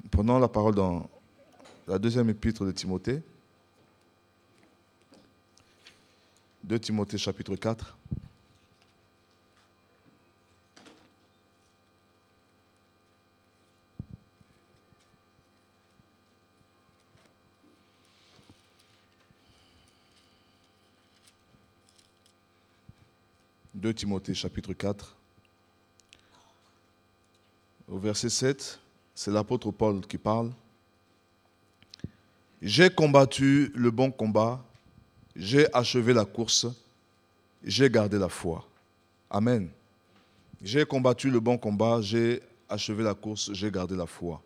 Prenons la parole dans la deuxième épître de Timothée. 2 Timothée chapitre 4. « 2 Timothée chapitre 4, au verset 7, c'est l'apôtre Paul qui parle. « J'ai combattu le bon combat, j'ai achevé la course, j'ai gardé la foi. » Amen. J'ai combattu le bon combat, j'ai achevé la course, j'ai gardé la foi.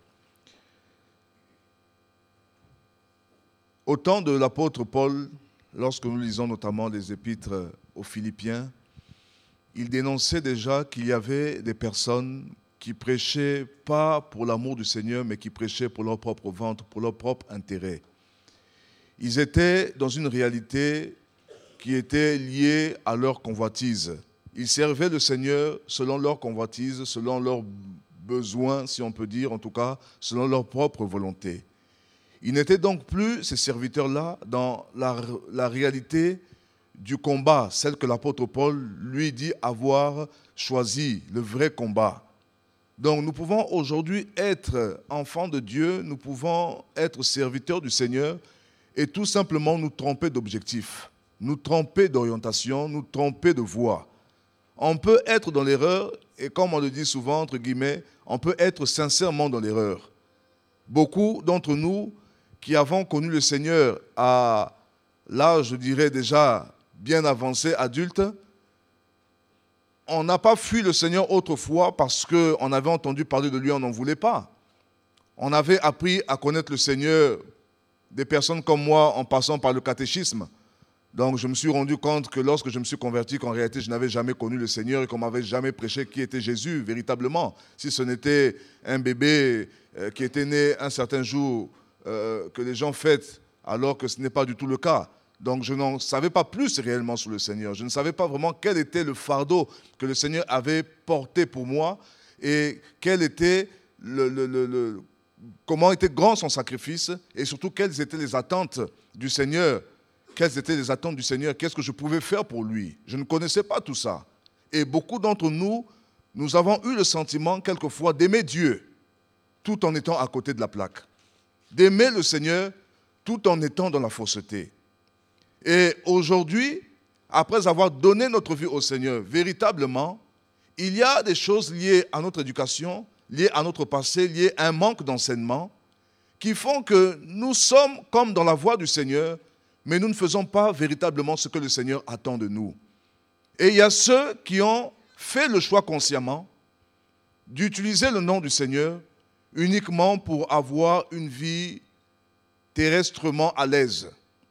Au temps de l'apôtre Paul, lorsque nous lisons notamment les épîtres aux Philippiens, il dénonçait déjà qu'il y avait des personnes qui prêchaient pas pour l'amour du Seigneur, mais qui prêchaient pour leur propre ventre, pour leur propre intérêt. Ils étaient dans une réalité qui était liée à leur convoitise. Ils servaient le Seigneur selon leur convoitise, selon leurs besoins, si on peut dire, en tout cas, selon leur propre volonté. Ils n'étaient donc plus, ces serviteurs-là, dans la réalité du combat, celle que l'apôtre Paul lui dit avoir choisi, le vrai combat. Donc nous pouvons aujourd'hui être enfants de Dieu, nous pouvons être serviteurs du Seigneur et tout simplement nous tromper d'objectif, nous tromper d'orientation, nous tromper de voie. On peut être dans l'erreur et comme on le dit souvent, entre guillemets, on peut être sincèrement dans l'erreur. Beaucoup d'entre nous qui avons connu le Seigneur à l'âge, je dirais déjà, bien avancé, adulte, on n'a pas fui le Seigneur autrefois parce qu'on avait entendu parler de lui, on n'en voulait pas. On avait appris à connaître le Seigneur, des personnes comme moi, en passant par le catéchisme. Donc je me suis rendu compte que lorsque je me suis converti, qu'en réalité je n'avais jamais connu le Seigneur et qu'on ne m'avait jamais prêché qui était Jésus véritablement. Si ce n'était un bébé qui était né un certain jour que les gens fêtent, alors que ce n'est pas du tout le cas. Donc je n'en savais pas plus réellement sur le Seigneur. Je ne savais pas vraiment quel était le fardeau que le Seigneur avait porté pour moi et quel était comment était grand son sacrifice et surtout quelles étaient les attentes du Seigneur. Quelles étaient les attentes du Seigneur? Qu'est-ce que je pouvais faire pour lui? Je ne connaissais pas tout ça. Et beaucoup d'entre nous, nous avons eu le sentiment quelquefois d'aimer Dieu tout en étant à côté de la plaque. D'aimer le Seigneur tout en étant dans la fausseté. Et aujourd'hui, après avoir donné notre vie au Seigneur, véritablement, il y a des choses liées à notre éducation, liées à notre passé, liées à un manque d'enseignement, qui font que nous sommes comme dans la voie du Seigneur, mais nous ne faisons pas véritablement ce que le Seigneur attend de nous. Et il y a ceux qui ont fait le choix consciemment d'utiliser le nom du Seigneur uniquement pour avoir une vie terrestrement à l'aise,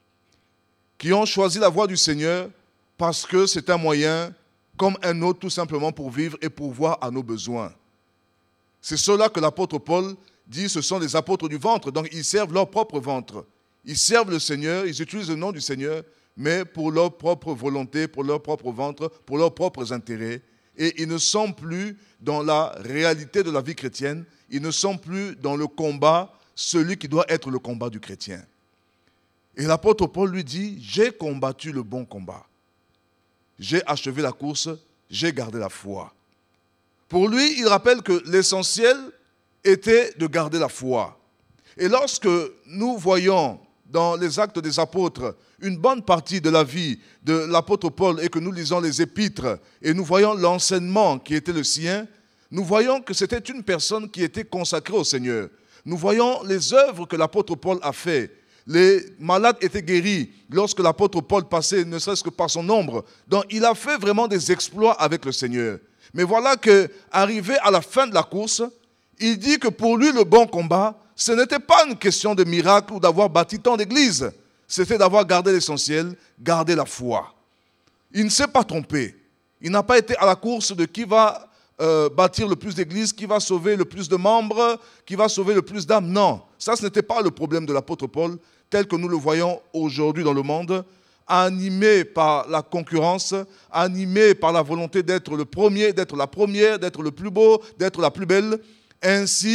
qui ont choisi la voie du Seigneur parce que c'est un moyen comme un autre tout simplement pour vivre et pourvoir à nos besoins. C'est cela que l'apôtre Paul dit, ce sont les apôtres du ventre, donc ils servent leur propre ventre. Ils servent le Seigneur, ils utilisent le nom du Seigneur, mais pour leur propre volonté, pour leur propre ventre, pour leurs propres intérêts. Et ils ne sont plus dans la réalité de la vie chrétienne, ils ne sont plus dans le combat, celui qui doit être le combat du chrétien. Et l'apôtre Paul lui dit, j'ai combattu le bon combat. J'ai achevé la course, j'ai gardé la foi. Pour lui, il rappelle que l'essentiel était de garder la foi. Et lorsque nous voyons dans les Actes des Apôtres une bonne partie de la vie de l'apôtre Paul et que nous lisons les épîtres et nous voyons l'enseignement qui était le sien, nous voyons que c'était une personne qui était consacrée au Seigneur. Nous voyons les œuvres que l'apôtre Paul a faites. Les malades étaient guéris lorsque l'apôtre Paul passait, ne serait-ce que par son ombre. Donc il a fait vraiment des exploits avec le Seigneur. Mais voilà qu'arrivé à la fin de la course, il dit que pour lui le bon combat, ce n'était pas une question de miracle ou d'avoir bâti tant d'églises. C'était d'avoir gardé l'essentiel, gardé la foi. Il ne s'est pas trompé. Il n'a pas été à la course de qui va bâtir le plus d'églises, qui va sauver le plus de membres, qui va sauver le plus d'âmes. Non, ça ce n'était pas le problème de l'apôtre Paul, tel que nous le voyons aujourd'hui dans le monde, animé par la concurrence, animé par la volonté d'être le premier, d'être la première, d'être le plus beau, d'être la plus belle. Ainsi,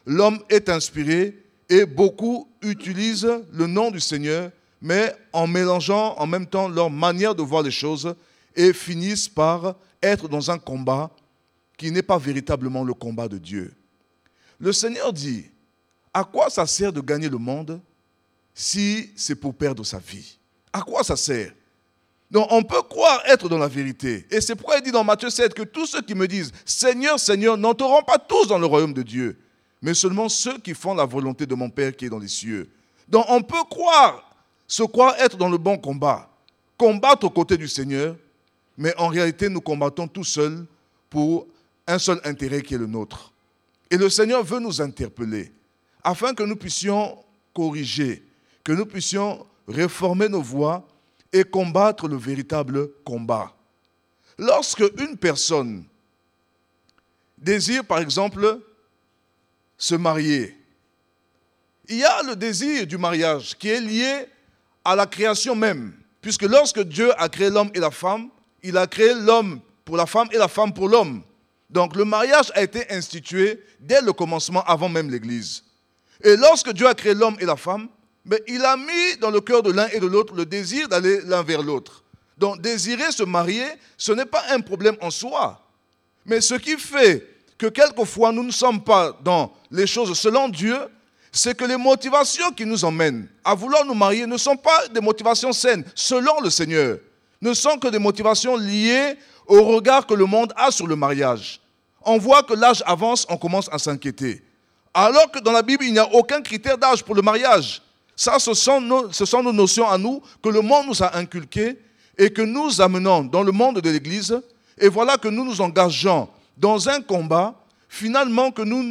l'homme est inspiré et beaucoup utilisent le nom du Seigneur, mais en mélangeant en même temps leur manière de voir les choses et finissent par être dans un combat qui n'est pas véritablement le combat de Dieu. Le Seigneur dit, à quoi ça sert de gagner le monde si c'est pour perdre sa vie? À quoi ça sert? Donc on peut croire être dans la vérité. Et c'est pourquoi il dit dans Matthieu 7 que tous ceux qui me disent « Seigneur, Seigneur » n'entreront pas tous dans le royaume de Dieu, mais seulement ceux qui font la volonté de mon Père qui est dans les cieux. Donc on peut se croire être dans le bon combat, combattre aux côtés du Seigneur, mais en réalité nous combattons tout seuls pour un seul intérêt qui est le nôtre. Et le Seigneur veut nous interpeller afin que nous puissions corriger, que nous puissions réformer nos voies et combattre le véritable combat. Lorsque une personne désire, par exemple, se marier, il y a le désir du mariage qui est lié à la création même, puisque lorsque Dieu a créé l'homme et la femme, il a créé l'homme pour la femme et la femme pour l'homme. Donc le mariage a été institué dès le commencement, avant même l'Église. Et lorsque Dieu a créé l'homme et la femme, mais il a mis dans le cœur de l'un et de l'autre le désir d'aller l'un vers l'autre. Donc désirer se marier, ce n'est pas un problème en soi. Mais ce qui fait que quelquefois nous ne sommes pas dans les choses selon Dieu, c'est que les motivations qui nous emmènent à vouloir nous marier ne sont pas des motivations saines, selon le Seigneur. Ne sont que des motivations liées au regard que le monde a sur le mariage. On voit que l'âge avance, on commence à s'inquiéter. Alors que dans la Bible, il n'y a aucun critère d'âge pour le mariage. Ça, ce sont nos notions à nous que le monde nous a inculquées et que nous amenons dans le monde de l'Église. Et voilà que nous nous engageons dans un combat, finalement, que nous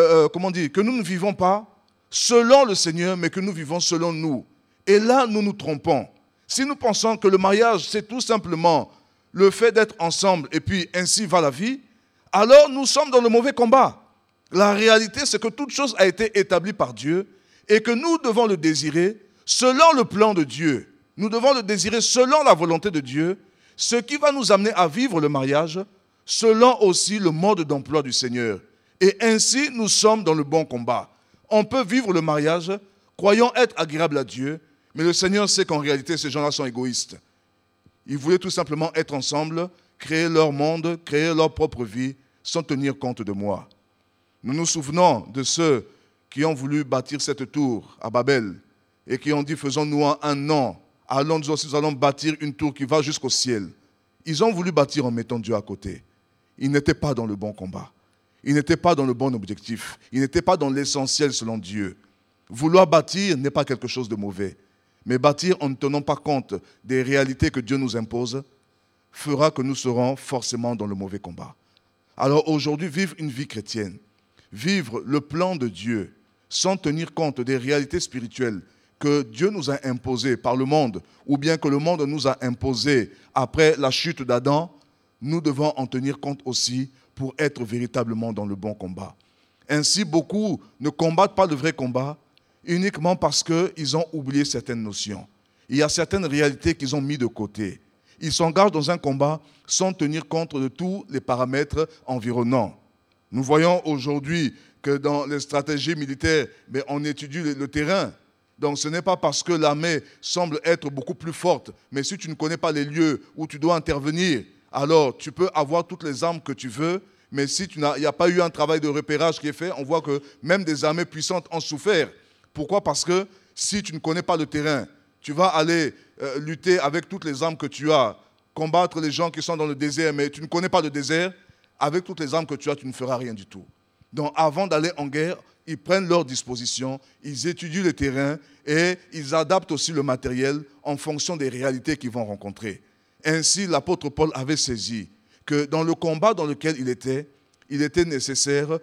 ne vivons pas selon le Seigneur, mais que nous vivons selon nous. Et là, nous nous trompons. Si nous pensons que le mariage, c'est tout simplement le fait d'être ensemble et puis ainsi va la vie, alors nous sommes dans le mauvais combat. La réalité, c'est que toute chose a été établie par Dieu et que nous devons le désirer selon le plan de Dieu. Nous devons le désirer selon la volonté de Dieu, ce qui va nous amener à vivre le mariage selon aussi le mode d'emploi du Seigneur. Et ainsi, nous sommes dans le bon combat. On peut vivre le mariage, croyant être agréable à Dieu, mais le Seigneur sait qu'en réalité, ces gens-là sont égoïstes. Ils voulaient tout simplement être ensemble, créer leur monde, créer leur propre vie, sans tenir compte de moi. Nous nous souvenons de ceux qui ont voulu bâtir cette tour à Babel et qui ont dit, faisons-nous un nom, allons nous aussi, nous allons bâtir une tour qui va jusqu'au ciel. Ils ont voulu bâtir en mettant Dieu à côté. Ils n'étaient pas dans le bon combat. Ils n'étaient pas dans le bon objectif. Ils n'étaient pas dans l'essentiel selon Dieu. Vouloir bâtir n'est pas quelque chose de mauvais. Mais bâtir en ne tenant pas compte des réalités que Dieu nous impose fera que nous serons forcément dans le mauvais combat. Alors aujourd'hui, vivre une vie chrétienne, vivre le plan de Dieu sans tenir compte des réalités spirituelles que Dieu nous a imposées par le monde ou bien que le monde nous a imposées après la chute d'Adam, nous devons en tenir compte aussi pour être véritablement dans le bon combat. Ainsi, beaucoup ne combattent pas le vrai combat uniquement parce qu'ils ont oublié certaines notions. Il y a certaines réalités qu'ils ont mis de côté. Ils s'engagent dans un combat sans tenir compte de tous les paramètres environnants. Nous voyons aujourd'hui que dans les stratégies militaires, on étudie le terrain. Donc ce n'est pas parce que l'armée semble être beaucoup plus forte, mais si tu ne connais pas les lieux où tu dois intervenir, alors tu peux avoir toutes les armes que tu veux, mais si il n'y a pas eu un travail de repérage qui est fait, on voit que même des armées puissantes ont souffert. Pourquoi? Parce que si tu ne connais pas le terrain, tu vas aller lutter avec toutes les armes que tu as, combattre les gens qui sont dans le désert, mais tu ne connais pas le désert, avec toutes les armes que tu as, tu ne feras rien du tout. Donc avant d'aller en guerre, ils prennent leurs dispositions, ils étudient le terrain et ils adaptent aussi le matériel en fonction des réalités qu'ils vont rencontrer. Ainsi, l'apôtre Paul avait saisi que dans le combat dans lequel il était nécessaire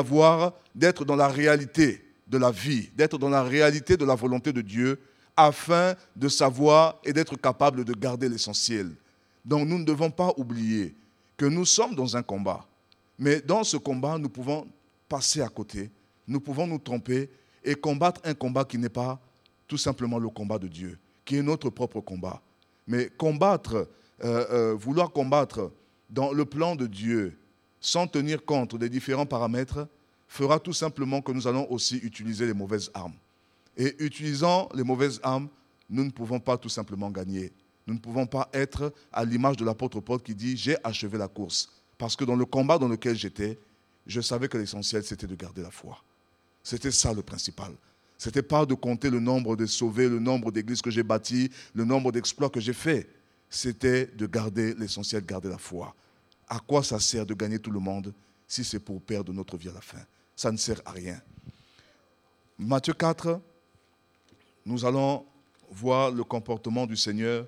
d'être dans la réalité de la vie, d'être dans la réalité de la volonté de Dieu, afin de savoir et d'être capable de garder l'essentiel. Donc nous ne devons pas oublier que nous sommes dans un combat. Mais dans ce combat, nous pouvons passer à côté, nous pouvons nous tromper et combattre un combat qui n'est pas tout simplement le combat de Dieu, qui est notre propre combat. Mais vouloir combattre dans le plan de Dieu sans tenir compte des différents paramètres fera tout simplement que nous allons aussi utiliser les mauvaises armes. Et utilisant les mauvaises armes, nous ne pouvons pas tout simplement gagner. Nous ne pouvons pas être à l'image de l'apôtre Paul qui dit « J'ai achevé la course ». Parce que dans le combat dans lequel j'étais, je savais que l'essentiel, c'était de garder la foi. C'était ça le principal. Ce n'était pas de compter le nombre de sauvés, le nombre d'églises que j'ai bâties, le nombre d'exploits que j'ai faits. C'était de garder l'essentiel, garder la foi. À quoi ça sert de gagner tout le monde si c'est pour perdre notre vie à la fin? Ça ne sert à rien. Matthieu 4, nous allons voir le comportement du Seigneur,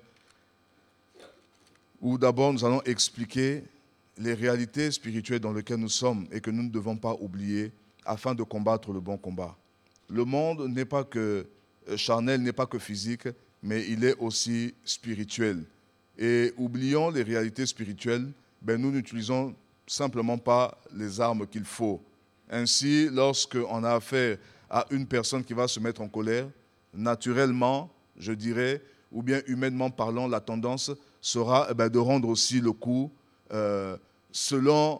où d'abord nous allons expliquer les réalités spirituelles dans lesquelles nous sommes et que nous ne devons pas oublier afin de combattre le bon combat. Le monde n'est pas que charnel, n'est pas que physique, mais il est aussi spirituel. Et oublions les réalités spirituelles, nous n'utilisons simplement pas les armes qu'il faut. Ainsi, lorsqu'on a affaire à une personne qui va se mettre en colère, naturellement, je dirais, ou bien humainement parlant, la tendance sera de rendre aussi le coup selon,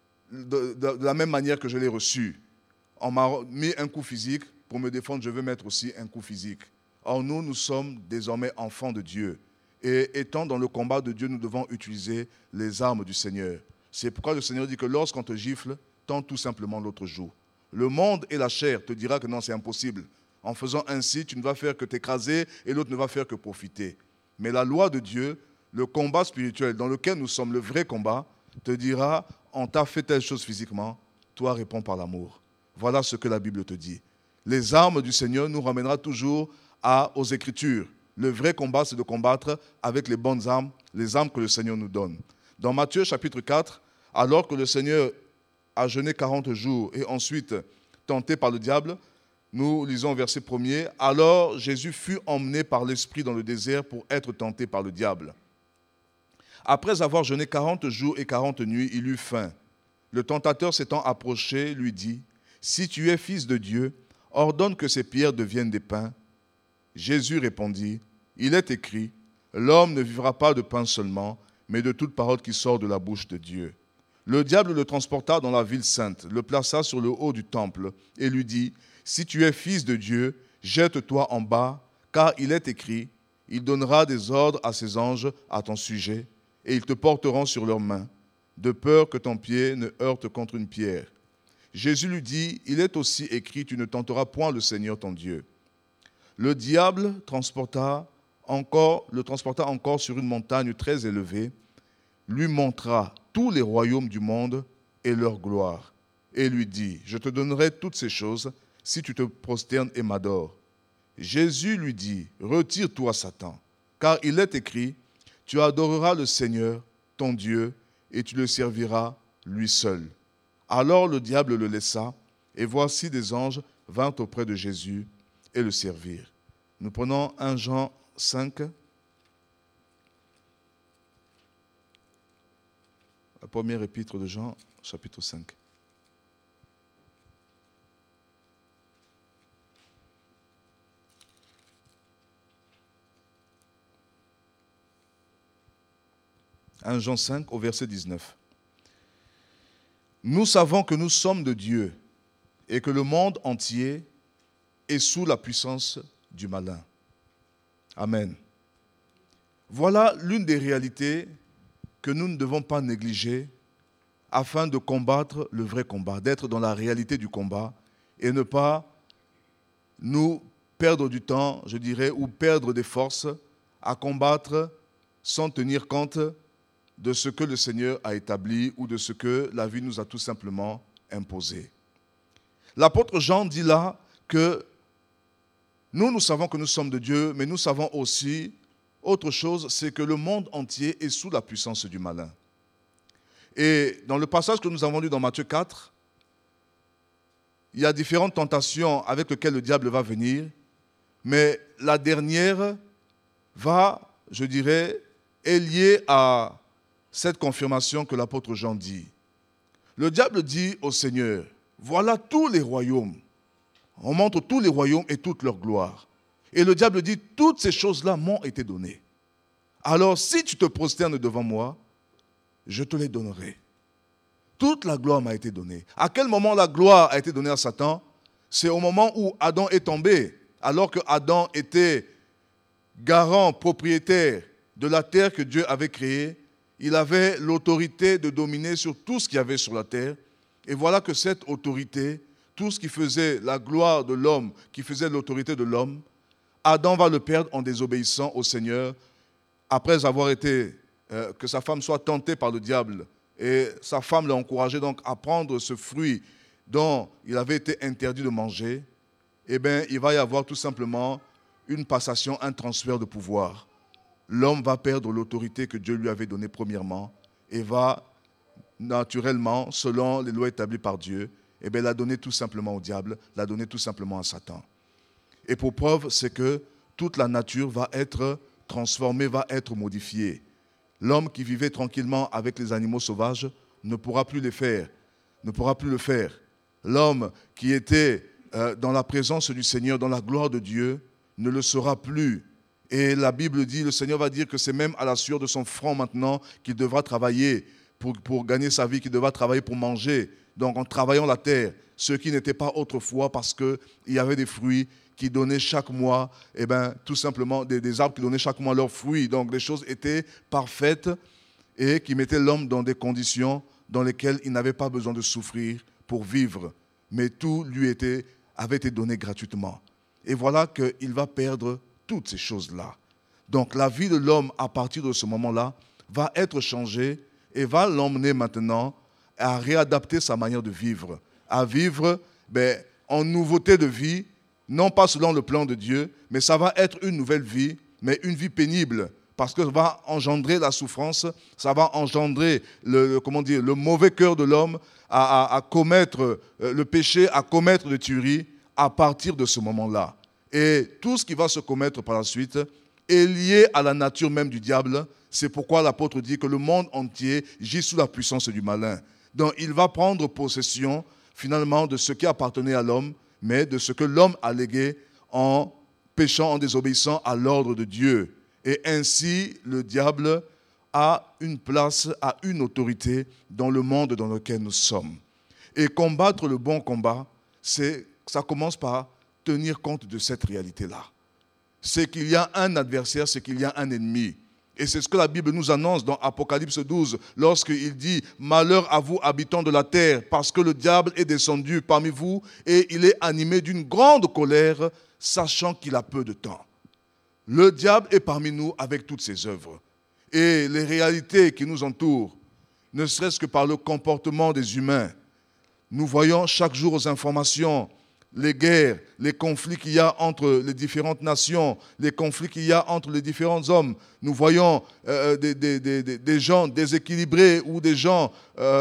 de la même manière que je l'ai reçu. On m'a mis un coup physique, pour me défendre, je veux mettre aussi un coup physique. Or, nous sommes désormais enfants de Dieu. Et étant dans le combat de Dieu, nous devons utiliser les armes du Seigneur. C'est pourquoi le Seigneur dit que lorsqu'on te gifle, tends tout simplement l'autre joue. Le monde et la chair te dira que non, c'est impossible. En faisant ainsi, tu ne vas faire que t'écraser et l'autre ne va faire que profiter. Mais la loi de Dieu, le combat spirituel dans lequel nous sommes, le vrai combat, te dira, on t'a fait telle chose physiquement, toi réponds par l'amour. Voilà ce que la Bible te dit. Les armes du Seigneur nous ramènera toujours aux Écritures. Le vrai combat, c'est de combattre avec les bonnes armes, les armes que le Seigneur nous donne. Dans Matthieu chapitre 4, alors que le Seigneur a jeûné 40 jours et ensuite tenté par le diable, nous lisons au verset 1er, « Alors Jésus fut emmené par l'Esprit dans le désert pour être tenté par le diable. Après avoir jeûné 40 jours et 40 nuits, il eut faim. Le tentateur s'étant approché, lui dit, « Si tu es fils de Dieu, ordonne que ces pierres deviennent des pains. » Jésus répondit, « Il est écrit, l'homme ne vivra pas de pain seulement, mais de toute parole qui sort de la bouche de Dieu. » Le diable le transporta dans la ville sainte, le plaça sur le haut du temple et lui dit, « Si tu es fils de Dieu, jette-toi en bas, car il est écrit, il donnera des ordres à ses anges à ton sujet, et ils te porteront sur leurs mains, de peur que ton pied ne heurte contre une pierre. » Jésus lui dit, « Il est aussi écrit, tu ne tenteras point le Seigneur ton Dieu. » Le diable le transporta encore sur une montagne très élevée, lui montra tous les royaumes du monde et leur gloire, et lui dit, « Je te donnerai toutes ces choses si tu te prosternes et m'adores. » Jésus lui dit, « Retire-toi, Satan, car il est écrit, tu adoreras le Seigneur, ton Dieu, et tu le serviras lui seul. » Alors le diable le laissa, et voici des anges vinrent auprès de Jésus et le servirent. Nous prenons 1 Jean 5, la première épître de Jean, chapitre 5. « 1 Jean 5 au verset 19. « Nous savons que nous sommes de Dieu et que le monde entier est sous la puissance du malin. » Amen. Voilà l'une des réalités que nous ne devons pas négliger afin de combattre le vrai combat, d'être dans la réalité du combat et ne pas nous perdre du temps, je dirais, ou perdre des forces à combattre sans tenir compte de ce que le Seigneur a établi ou de ce que la vie nous a tout simplement imposé. L'apôtre Jean dit là que nous savons que nous sommes de Dieu, mais nous savons aussi autre chose, c'est que le monde entier est sous la puissance du malin. Et dans le passage que nous avons lu dans Matthieu 4, il y a différentes tentations avec lesquelles le diable va venir, mais la dernière va, je dirais, est liée à cette confirmation que l'apôtre Jean dit. Le diable dit au Seigneur, voilà tous les royaumes. On montre tous les royaumes et toute leur gloire. Et le diable dit, toutes ces choses-là m'ont été données. Alors si tu te prosternes devant moi, je te les donnerai. toute la gloire m'a été donnée. À quel moment la gloire a été donnée à Satan? C'est au moment où Adam est tombé, alors que Adam était garant, propriétaire de la terre que Dieu avait créée. Il avait l'autorité de dominer sur tout ce qu'il y avait sur la terre. Et voilà que cette autorité, tout ce qui faisait la gloire de l'homme, qui faisait l'autorité de l'homme, Adam va le perdre en désobéissant au Seigneur, après avoir été, que sa femme soit tentée par le diable. Et sa femme l'a encouragé donc à prendre ce fruit dont il avait été interdit de manger. Eh bien, il va y avoir tout simplement une passation, un transfert de pouvoir. L'homme va perdre l'autorité que Dieu lui avait donnée premièrement et va naturellement, selon les lois établies par Dieu, eh bien, la donner tout simplement au diable, la donner tout simplement à Satan. Et pour preuve, c'est que toute la nature va être transformée, va être modifiée. L'homme qui vivait tranquillement avec les animaux sauvages ne pourra plus les faire, ne pourra plus le faire. L'homme qui était dans la présence du Seigneur, dans la gloire de Dieu, ne le sera plus. Et la Bible dit, le Seigneur va dire que c'est même à la sueur de son front maintenant qu'il devra travailler pour gagner sa vie, qu'il devra travailler pour manger. Donc en travaillant la terre, ce qui n'était pas autrefois parce qu'il y avait des fruits qui donnaient chaque mois, eh bien, tout simplement des arbres qui donnaient chaque mois leurs fruits. Donc les choses étaient parfaites et qui mettaient l'homme dans des conditions dans lesquelles il n'avait pas besoin de souffrir pour vivre. Mais tout lui avait été donné gratuitement. Et voilà qu'il va perdre toutes ces choses-là. Donc la vie de l'homme à partir de ce moment-là va être changée et va l'emmener maintenant à réadapter sa manière de vivre, à vivre en nouveauté de vie, non pas selon le plan de Dieu, mais ça va être une nouvelle vie, mais une vie pénible, parce que ça va engendrer la souffrance, ça va engendrer le mauvais cœur de l'homme à commettre le péché, à commettre des tueries à partir de ce moment-là. Et tout ce qui va se commettre par la suite est lié à la nature même du diable. C'est pourquoi l'apôtre dit que le monde entier gît sous la puissance du malin. Donc il va prendre possession finalement de ce qui appartenait à l'homme, mais de ce que l'homme a légué en péchant, en désobéissant à l'ordre de Dieu. Et ainsi, le diable a une place, a une autorité dans le monde dans lequel nous sommes. Et combattre le bon combat, ça commence par tenir compte de cette réalité-là. C'est qu'il y a un adversaire, c'est qu'il y a un ennemi. Et c'est ce que la Bible nous annonce dans Apocalypse 12, lorsqu'il dit « Malheur à vous, habitants de la terre, parce que le diable est descendu parmi vous et il est animé d'une grande colère, sachant qu'il a peu de temps. » Le diable est parmi nous avec toutes ses œuvres. Et les réalités qui nous entourent, ne serait-ce que par le comportement des humains, nous voyons chaque jour aux informations les guerres, les conflits qu'il y a entre les différentes nations, les conflits qu'il y a entre les différents hommes. Nous voyons des gens déséquilibrés ou des gens,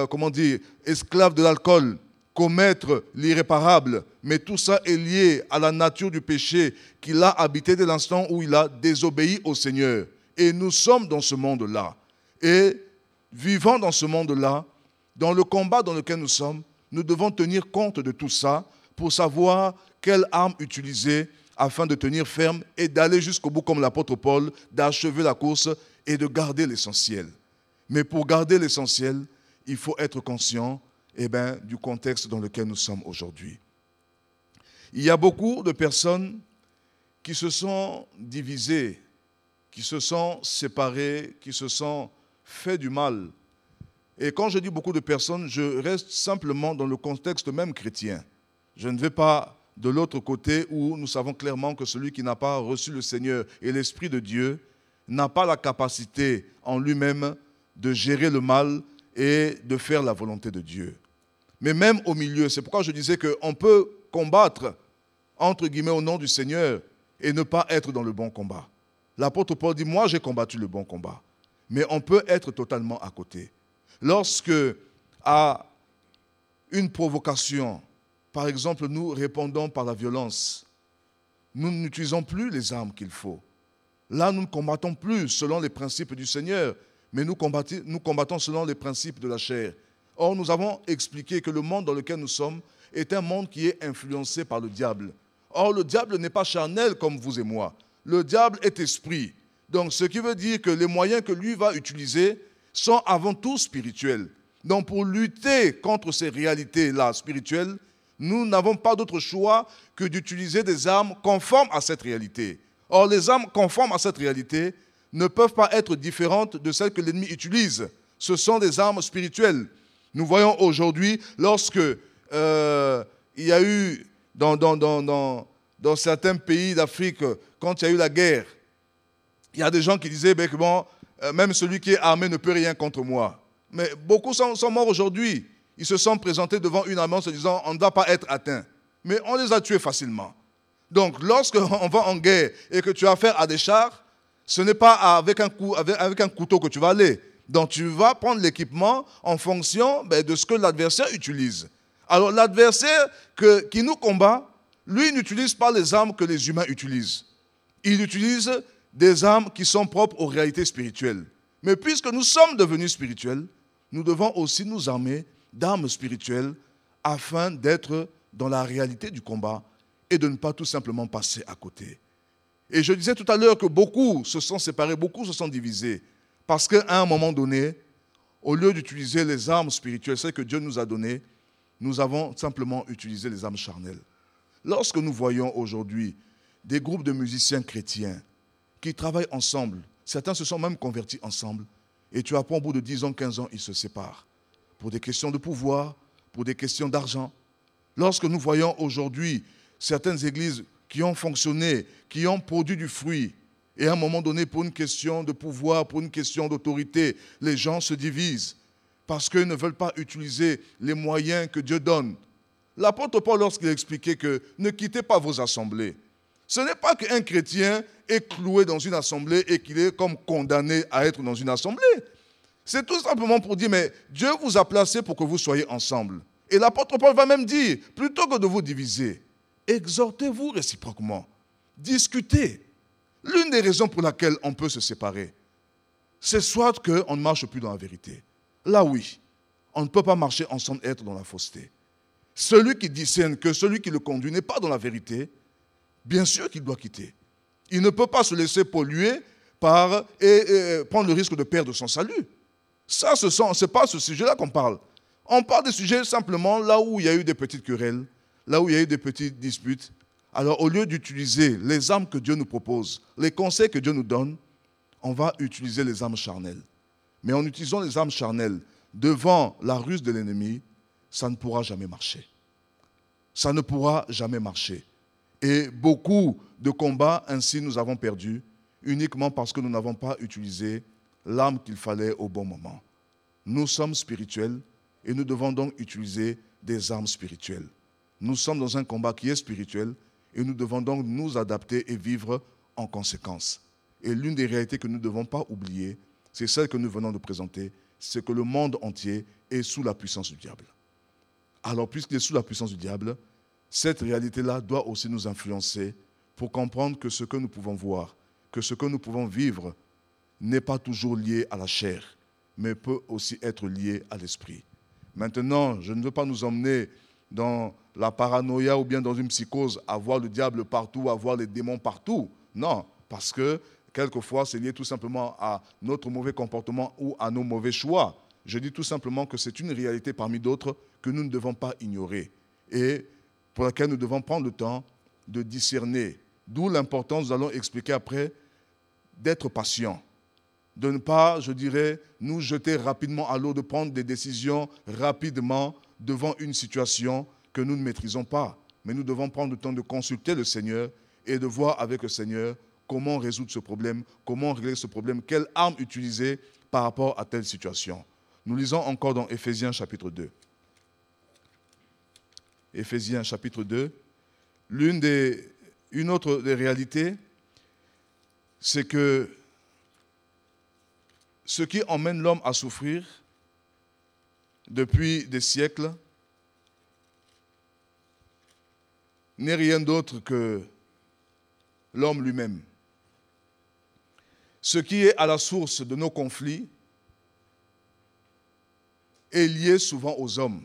esclaves de l'alcool, commettre l'irréparable. Mais tout ça est lié à la nature du péché qu'il a habité dès l'instant où il a désobéi au Seigneur. Et nous sommes dans ce monde-là. Et vivant dans ce monde-là, dans le combat dans lequel nous sommes, nous devons tenir compte de tout ça pour savoir quelle arme utiliser afin de tenir ferme et d'aller jusqu'au bout comme l'apôtre Paul, d'achever la course et de garder l'essentiel. Mais pour garder l'essentiel, il faut être conscient du contexte dans lequel nous sommes aujourd'hui. Il y a beaucoup de personnes qui se sont divisées, qui se sont séparées, qui se sont fait du mal. Et quand je dis beaucoup de personnes, je reste simplement dans le contexte même chrétien. Je ne vais pas de l'autre côté où nous savons clairement que celui qui n'a pas reçu le Seigneur et l'Esprit de Dieu n'a pas la capacité en lui-même de gérer le mal et de faire la volonté de Dieu. Mais même au milieu, c'est pourquoi je disais qu'on peut combattre, entre guillemets, au nom du Seigneur et ne pas être dans le bon combat. L'apôtre Paul dit, moi j'ai combattu le bon combat. Mais on peut être totalement à côté. Lorsque, à une provocation, par exemple, nous répondons par la violence, nous n'utilisons plus les armes qu'il faut. Là, nous ne combattons plus selon les principes du Seigneur, mais nous combattons selon les principes de la chair. Or, nous avons expliqué que le monde dans lequel nous sommes est un monde qui est influencé par le diable. Or, le diable n'est pas charnel comme vous et moi. Le diable est esprit. Donc, ce qui veut dire que les moyens que lui va utiliser sont avant tout spirituels. Donc pour lutter contre ces réalités-là spirituelles, nous n'avons pas d'autre choix que d'utiliser des armes conformes à cette réalité. Or, les armes conformes à cette réalité ne peuvent pas être différentes de celles que l'ennemi utilise. Ce sont des armes spirituelles. Nous voyons aujourd'hui, lorsque il y a eu dans certains pays d'Afrique, quand il y a eu la guerre, il y a des gens qui disaient que bon, même celui qui est armé ne peut rien contre moi. Mais beaucoup sont morts aujourd'hui. Ils se sont présentés devant une armée en se disant on ne va pas être atteint. Mais on les a tués facilement. Donc lorsqu'on va en guerre et que tu as affaire à des chars, ce n'est pas avec un couteau que tu vas aller. Donc tu vas prendre l'équipement en fonction de ce que l'adversaire utilise. Alors l'adversaire qui nous combat, lui n'utilise pas les armes que les humains utilisent. Il utilise des armes qui sont propres aux réalités spirituelles. Mais puisque nous sommes devenus spirituels, nous devons aussi nous armer d'armes spirituelles afin d'être dans la réalité du combat et de ne pas tout simplement passer à côté. Et je disais tout à l'heure que beaucoup se sont séparés, beaucoup se sont divisés, parce qu'à un moment donné, au lieu d'utiliser les armes spirituelles, celles que Dieu nous a données, nous avons simplement utilisé les armes charnelles. Lorsque nous voyons aujourd'hui des groupes de musiciens chrétiens qui travaillent ensemble, certains se sont même convertis ensemble, et tu apprends au bout de 10 ans, 15 ans, ils se séparent. Pour des questions de pouvoir, pour des questions d'argent. Lorsque nous voyons aujourd'hui certaines églises qui ont fonctionné, qui ont produit du fruit, et à un moment donné, pour une question de pouvoir, pour une question d'autorité, les gens se divisent parce qu'ils ne veulent pas utiliser les moyens que Dieu donne. L'apôtre Paul, lorsqu'il expliquait que ne quittez pas vos assemblées, ce n'est pas qu'un chrétien est cloué dans une assemblée et qu'il est comme condamné à être dans une assemblée. C'est tout simplement pour dire, mais Dieu vous a placé pour que vous soyez ensemble. Et l'apôtre Paul va même dire, plutôt que de vous diviser, exhortez-vous réciproquement, discutez. L'une des raisons pour laquelle on peut se séparer, c'est soit qu'on ne marche plus dans la vérité. Là oui, on ne peut pas marcher ensemble et être dans la fausseté. Celui qui discerne que celui qui le conduit n'est pas dans la vérité, bien sûr qu'il doit quitter. Il ne peut pas se laisser polluer et prendre le risque de perdre son salut. Ça, ce n'est pas ce sujet-là qu'on parle. On parle des sujets simplement là où il y a eu des petites querelles, là où il y a eu des petites disputes. Alors, au lieu d'utiliser les armes que Dieu nous propose, les conseils que Dieu nous donne, on va utiliser les armes charnelles. Mais en utilisant les armes charnelles devant la ruse de l'ennemi, ça ne pourra jamais marcher. Ça ne pourra jamais marcher. Et beaucoup de combats, ainsi, nous avons perdu, uniquement parce que nous n'avons pas utilisé l'arme qu'il fallait au bon moment. Nous sommes spirituels et nous devons donc utiliser des armes spirituelles. Nous sommes dans un combat qui est spirituel et nous devons donc nous adapter et vivre en conséquence. Et l'une des réalités que nous ne devons pas oublier, c'est celle que nous venons de présenter, c'est que le monde entier est sous la puissance du diable. Alors, puisqu'il est sous la puissance du diable, cette réalité-là doit aussi nous influencer pour comprendre que ce que nous pouvons voir, que ce que nous pouvons vivre n'est pas toujours lié à la chair, mais peut aussi être lié à l'esprit. Maintenant, je ne veux pas nous emmener dans la paranoïa ou bien dans une psychose à voir le diable partout, à voir les démons partout. Non, parce que quelquefois, c'est lié tout simplement à notre mauvais comportement ou à nos mauvais choix. Je dis tout simplement que c'est une réalité parmi d'autres que nous ne devons pas ignorer et pour laquelle nous devons prendre le temps de discerner. D'où l'importance, nous allons expliquer après, d'être patient. De ne pas, je dirais, nous jeter rapidement à l'eau, de prendre des décisions rapidement devant une situation que nous ne maîtrisons pas. Mais nous devons prendre le temps de consulter le Seigneur et de voir avec le Seigneur comment résoudre ce problème, comment régler ce problème, quelle arme utiliser par rapport à telle situation. Nous lisons encore dans Éphésiens chapitre 2. Éphésiens chapitre 2. Une autre des réalités, c'est que ce qui emmène l'homme à souffrir depuis des siècles n'est rien d'autre que l'homme lui-même. Ce qui est à la source de nos conflits est lié souvent aux hommes.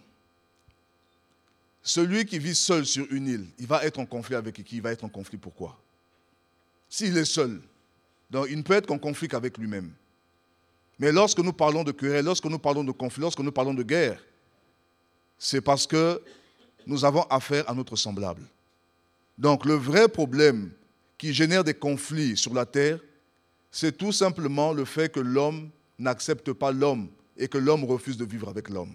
Celui qui vit seul sur une île, il va être en conflit avec qui? Il va être en conflit pourquoi? S'il est seul, donc il ne peut être qu'en conflit qu'avec lui-même. Mais lorsque nous parlons de querelle, lorsque nous parlons de conflit, lorsque nous parlons de guerre, c'est parce que nous avons affaire à notre semblable. Donc le vrai problème qui génère des conflits sur la terre, c'est tout simplement le fait que l'homme n'accepte pas l'homme et que l'homme refuse de vivre avec l'homme.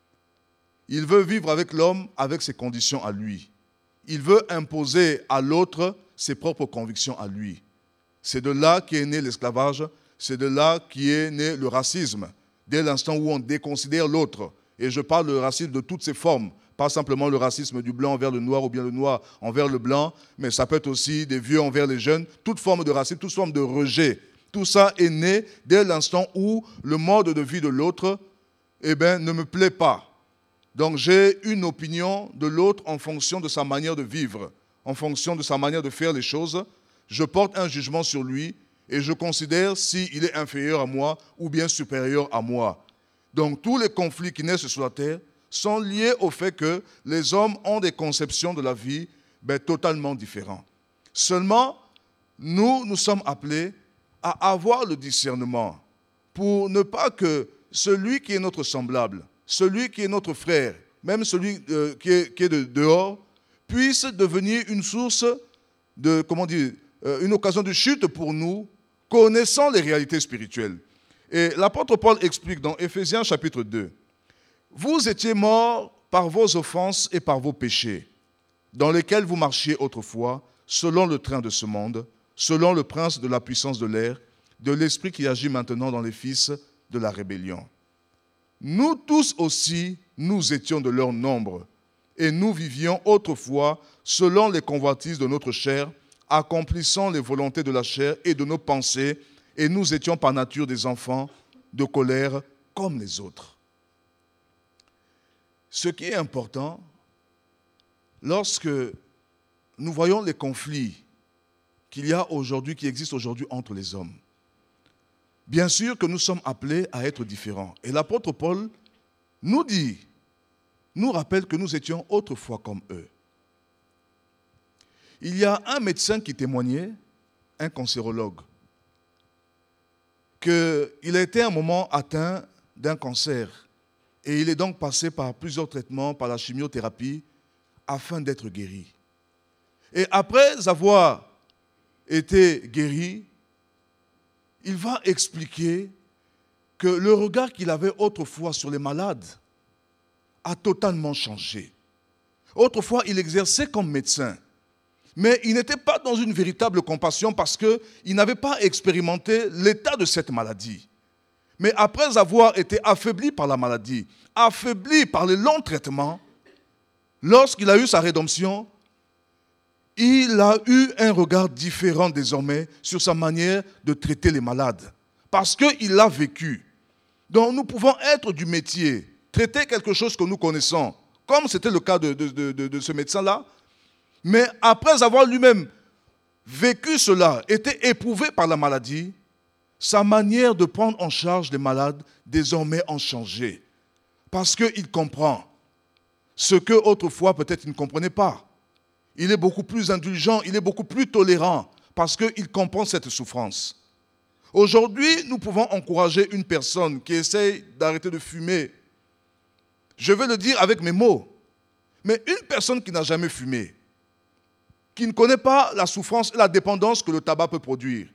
Il veut vivre avec l'homme avec ses conditions à lui. Il veut imposer à l'autre ses propres convictions à lui. C'est de là qu'est né l'esclavage, c'est de là qu'est né le racisme, dès l'instant où on déconsidère l'autre. Et je parle de racisme de toutes ses formes, pas simplement le racisme du blanc envers le noir ou bien le noir envers le blanc, mais ça peut être aussi des vieux envers les jeunes, toute forme de racisme, toute forme de rejet. Tout ça est né dès l'instant où le mode de vie de l'autre ne me plaît pas. Donc j'ai une opinion de l'autre en fonction de sa manière de vivre, en fonction de sa manière de faire les choses. Je porte un jugement sur lui et je considère s'il est inférieur à moi ou bien supérieur à moi. Donc tous les conflits qui naissent sur la terre sont liés au fait que les hommes ont des conceptions de la vie totalement différentes. Seulement, nous sommes appelés à avoir le discernement pour ne pas que celui qui est notre semblable, celui qui est notre frère, même celui qui est de dehors, puisse devenir une source de, une occasion de chute pour nous, connaissant les réalités spirituelles. Et l'apôtre Paul explique dans Éphésiens chapitre 2, « Vous étiez morts par vos offenses et par vos péchés, dans lesquels vous marchiez autrefois, selon le train de ce monde, selon le prince de la puissance de l'air, de l'esprit qui agit maintenant dans les fils de la rébellion. Nous tous aussi, nous étions de leur nombre, et nous vivions autrefois selon les convoitises de notre chair, accomplissant les volontés de la chair et de nos pensées, et nous étions par nature des enfants de colère comme les autres. » Ce qui est important, lorsque nous voyons les conflits qu'il y a aujourd'hui, qui existent aujourd'hui entre les hommes, bien sûr que nous sommes appelés à être différents. Et l'apôtre Paul nous rappelle que nous étions autrefois comme eux. Il y a un médecin qui témoignait, un cancérologue, qu'il a été à un moment atteint d'un cancer et il est donc passé par plusieurs traitements, par la chimiothérapie, afin d'être guéri. Et après avoir été guéri, il va expliquer que le regard qu'il avait autrefois sur les malades a totalement changé. Autrefois, il exerçait comme médecin, mais il n'était pas dans une véritable compassion parce qu'il n'avait pas expérimenté l'état de cette maladie. Mais après avoir été affaibli par la maladie, affaibli par les longs traitements, lorsqu'il a eu sa rédemption, il a eu un regard différent désormais sur sa manière de traiter les malades. Parce qu'il l'a vécu. Donc nous pouvons être du métier, traiter quelque chose que nous connaissons, comme c'était le cas de ce médecin-là. Mais après avoir lui-même vécu cela, été éprouvé par la maladie, sa manière de prendre en charge les malades désormais a changé. Parce qu'il comprend ce que autrefois peut-être il ne comprenait pas. Il est beaucoup plus indulgent, il est beaucoup plus tolérant parce qu'il comprend cette souffrance. Aujourd'hui, nous pouvons encourager une personne qui essaye d'arrêter de fumer. Je vais le dire avec mes mots. Mais une personne qui n'a jamais fumé, qui ne connaît pas la souffrance et la dépendance que le tabac peut produire,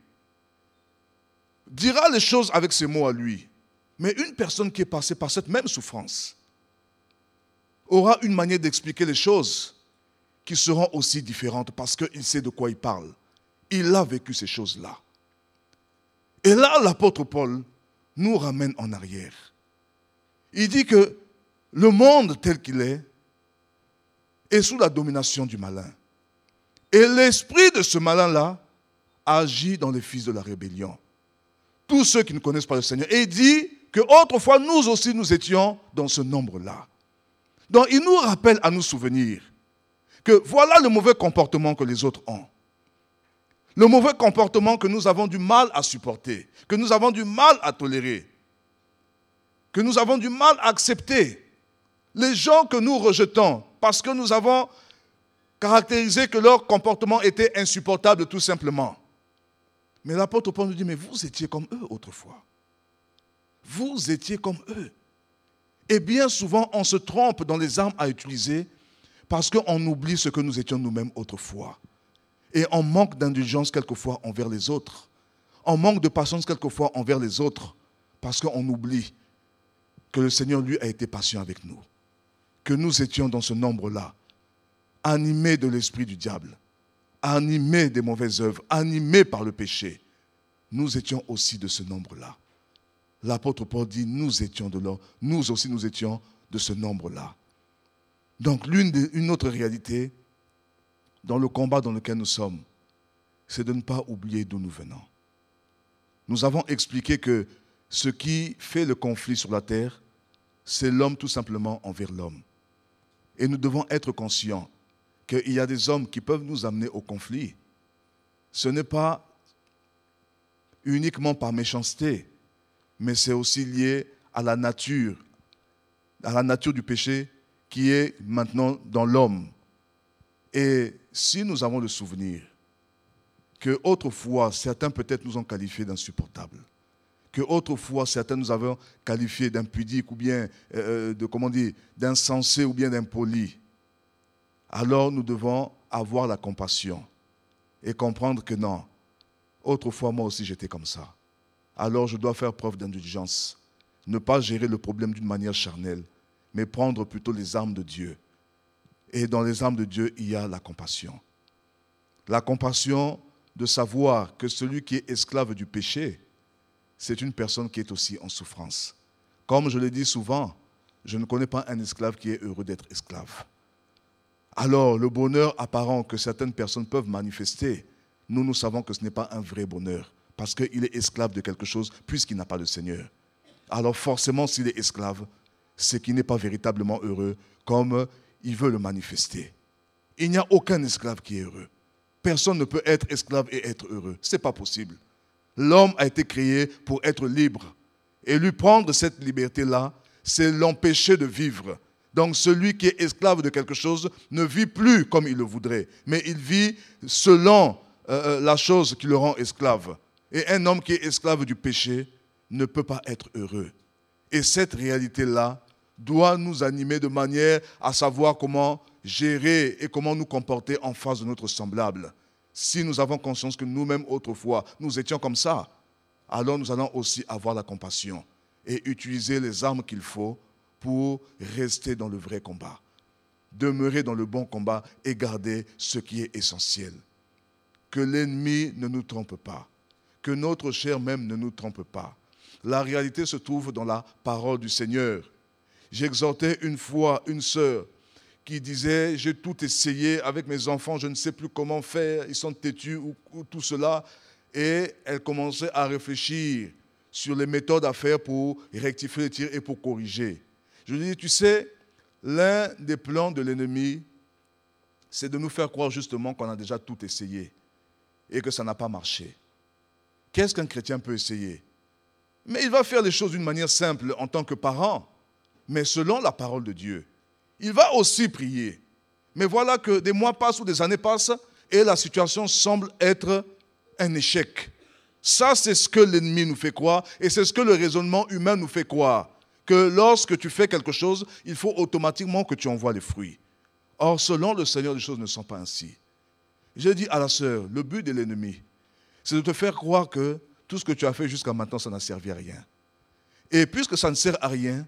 dira les choses avec ses mots à lui. Mais une personne qui est passée par cette même souffrance aura une manière d'expliquer les choses qui seront aussi différentes parce qu'il sait de quoi il parle. Il a vécu ces choses-là. Et là, l'apôtre Paul nous ramène en arrière. Il dit que le monde tel qu'il est sous la domination du malin. Et l'esprit de ce malin-là agit dans les fils de la rébellion. Tous ceux qui ne connaissent pas le Seigneur. Et il dit qu'autrefois, nous aussi, nous étions dans ce nombre-là. Donc, il nous rappelle à nous souvenir que voilà le mauvais comportement que les autres ont. Le mauvais comportement que nous avons du mal à supporter, que nous avons du mal à tolérer, que nous avons du mal à accepter. Les gens que nous rejetons parce que nous avons caractérisé que leur comportement était insupportable tout simplement. Mais l'apôtre Paul nous dit, mais vous étiez comme eux autrefois. Vous étiez comme eux. Et bien souvent, on se trompe dans les armes à utiliser parce qu'on oublie ce que nous étions nous-mêmes autrefois. Et on manque d'indulgence quelquefois envers les autres. On manque de patience quelquefois envers les autres parce qu'on oublie que le Seigneur, lui, a été patient avec nous. Que nous étions dans ce nombre-là, animés de l'esprit du diable, animés des mauvaises œuvres, animés par le péché. Nous étions aussi de ce nombre-là. L'apôtre Paul dit, nous aussi nous étions de ce nombre-là. Donc une autre réalité dans le combat dans lequel nous sommes, c'est de ne pas oublier d'où nous venons. Nous avons expliqué que ce qui fait le conflit sur la terre, c'est l'homme tout simplement envers l'homme. Et nous devons être conscients qu'il y a des hommes qui peuvent nous amener au conflit. Ce n'est pas uniquement par méchanceté, mais c'est aussi lié à la nature du péché qui est maintenant dans l'homme. Et si nous avons le souvenir qu'autrefois, certains peut-être nous ont qualifiés d'insupportables, qu'autrefois, certains nous avaient qualifiés d'impudiques ou bien d'insensés ou bien d'impolis, alors nous devons avoir la compassion et comprendre que non, autrefois moi aussi j'étais comme ça. Alors je dois faire preuve d'indulgence, ne pas gérer le problème d'une manière charnelle, mais prendre plutôt les armes de Dieu. Et dans les armes de Dieu, il y a la compassion. La compassion de savoir que celui qui est esclave du péché, c'est une personne qui est aussi en souffrance. Comme je le dis souvent, je ne connais pas un esclave qui est heureux d'être esclave. Alors, le bonheur apparent que certaines personnes peuvent manifester, nous savons que ce n'est pas un vrai bonheur, parce qu'il est esclave de quelque chose, puisqu'il n'a pas le Seigneur. Alors forcément, s'il est esclave, c'est qu'il n'est pas véritablement heureux, comme il veut le manifester. Il n'y a aucun esclave qui est heureux. Personne ne peut être esclave et être heureux. Ce n'est pas possible. L'homme a été créé pour être libre. Et lui prendre cette liberté-là, c'est l'empêcher de vivre. Donc celui qui est esclave de quelque chose ne vit plus comme il le voudrait, mais il vit selon la chose qui le rend esclave. Et un homme qui est esclave du péché ne peut pas être heureux. Et cette réalité-là doit nous animer de manière à savoir comment gérer et comment nous comporter en face de notre semblable. Si nous avons conscience que nous-mêmes autrefois, nous étions comme ça, alors nous allons aussi avoir la compassion et utiliser les armes qu'il faut pour rester dans le vrai combat, demeurer dans le bon combat et garder ce qui est essentiel. Que l'ennemi ne nous trompe pas, que notre chair même ne nous trompe pas. La réalité se trouve dans la parole du Seigneur. J'exhortais une fois une sœur qui disait « J'ai tout essayé avec mes enfants, je ne sais plus comment faire, ils sont têtus ou tout cela. » Et elle commençait à réfléchir sur les méthodes à faire pour rectifier le tir et pour corriger. Je lui dis, tu sais, l'un des plans de l'ennemi, c'est de nous faire croire justement qu'on a déjà tout essayé et que ça n'a pas marché. Qu'est-ce qu'un chrétien peut essayer? Mais il va faire les choses d'une manière simple en tant que parent, mais selon la parole de Dieu. Il va aussi prier. Mais voilà que des mois passent ou des années passent et la situation semble être un échec. Ça, c'est ce que l'ennemi nous fait croire et c'est ce que le raisonnement humain nous fait croire. Que lorsque tu fais quelque chose, il faut automatiquement que tu envoies les fruits. Or, selon le Seigneur, les choses ne sont pas ainsi. J'ai dit à la sœur, le but de l'ennemi, c'est de te faire croire que tout ce que tu as fait jusqu'à maintenant, ça n'a servi à rien. Et puisque ça ne sert à rien,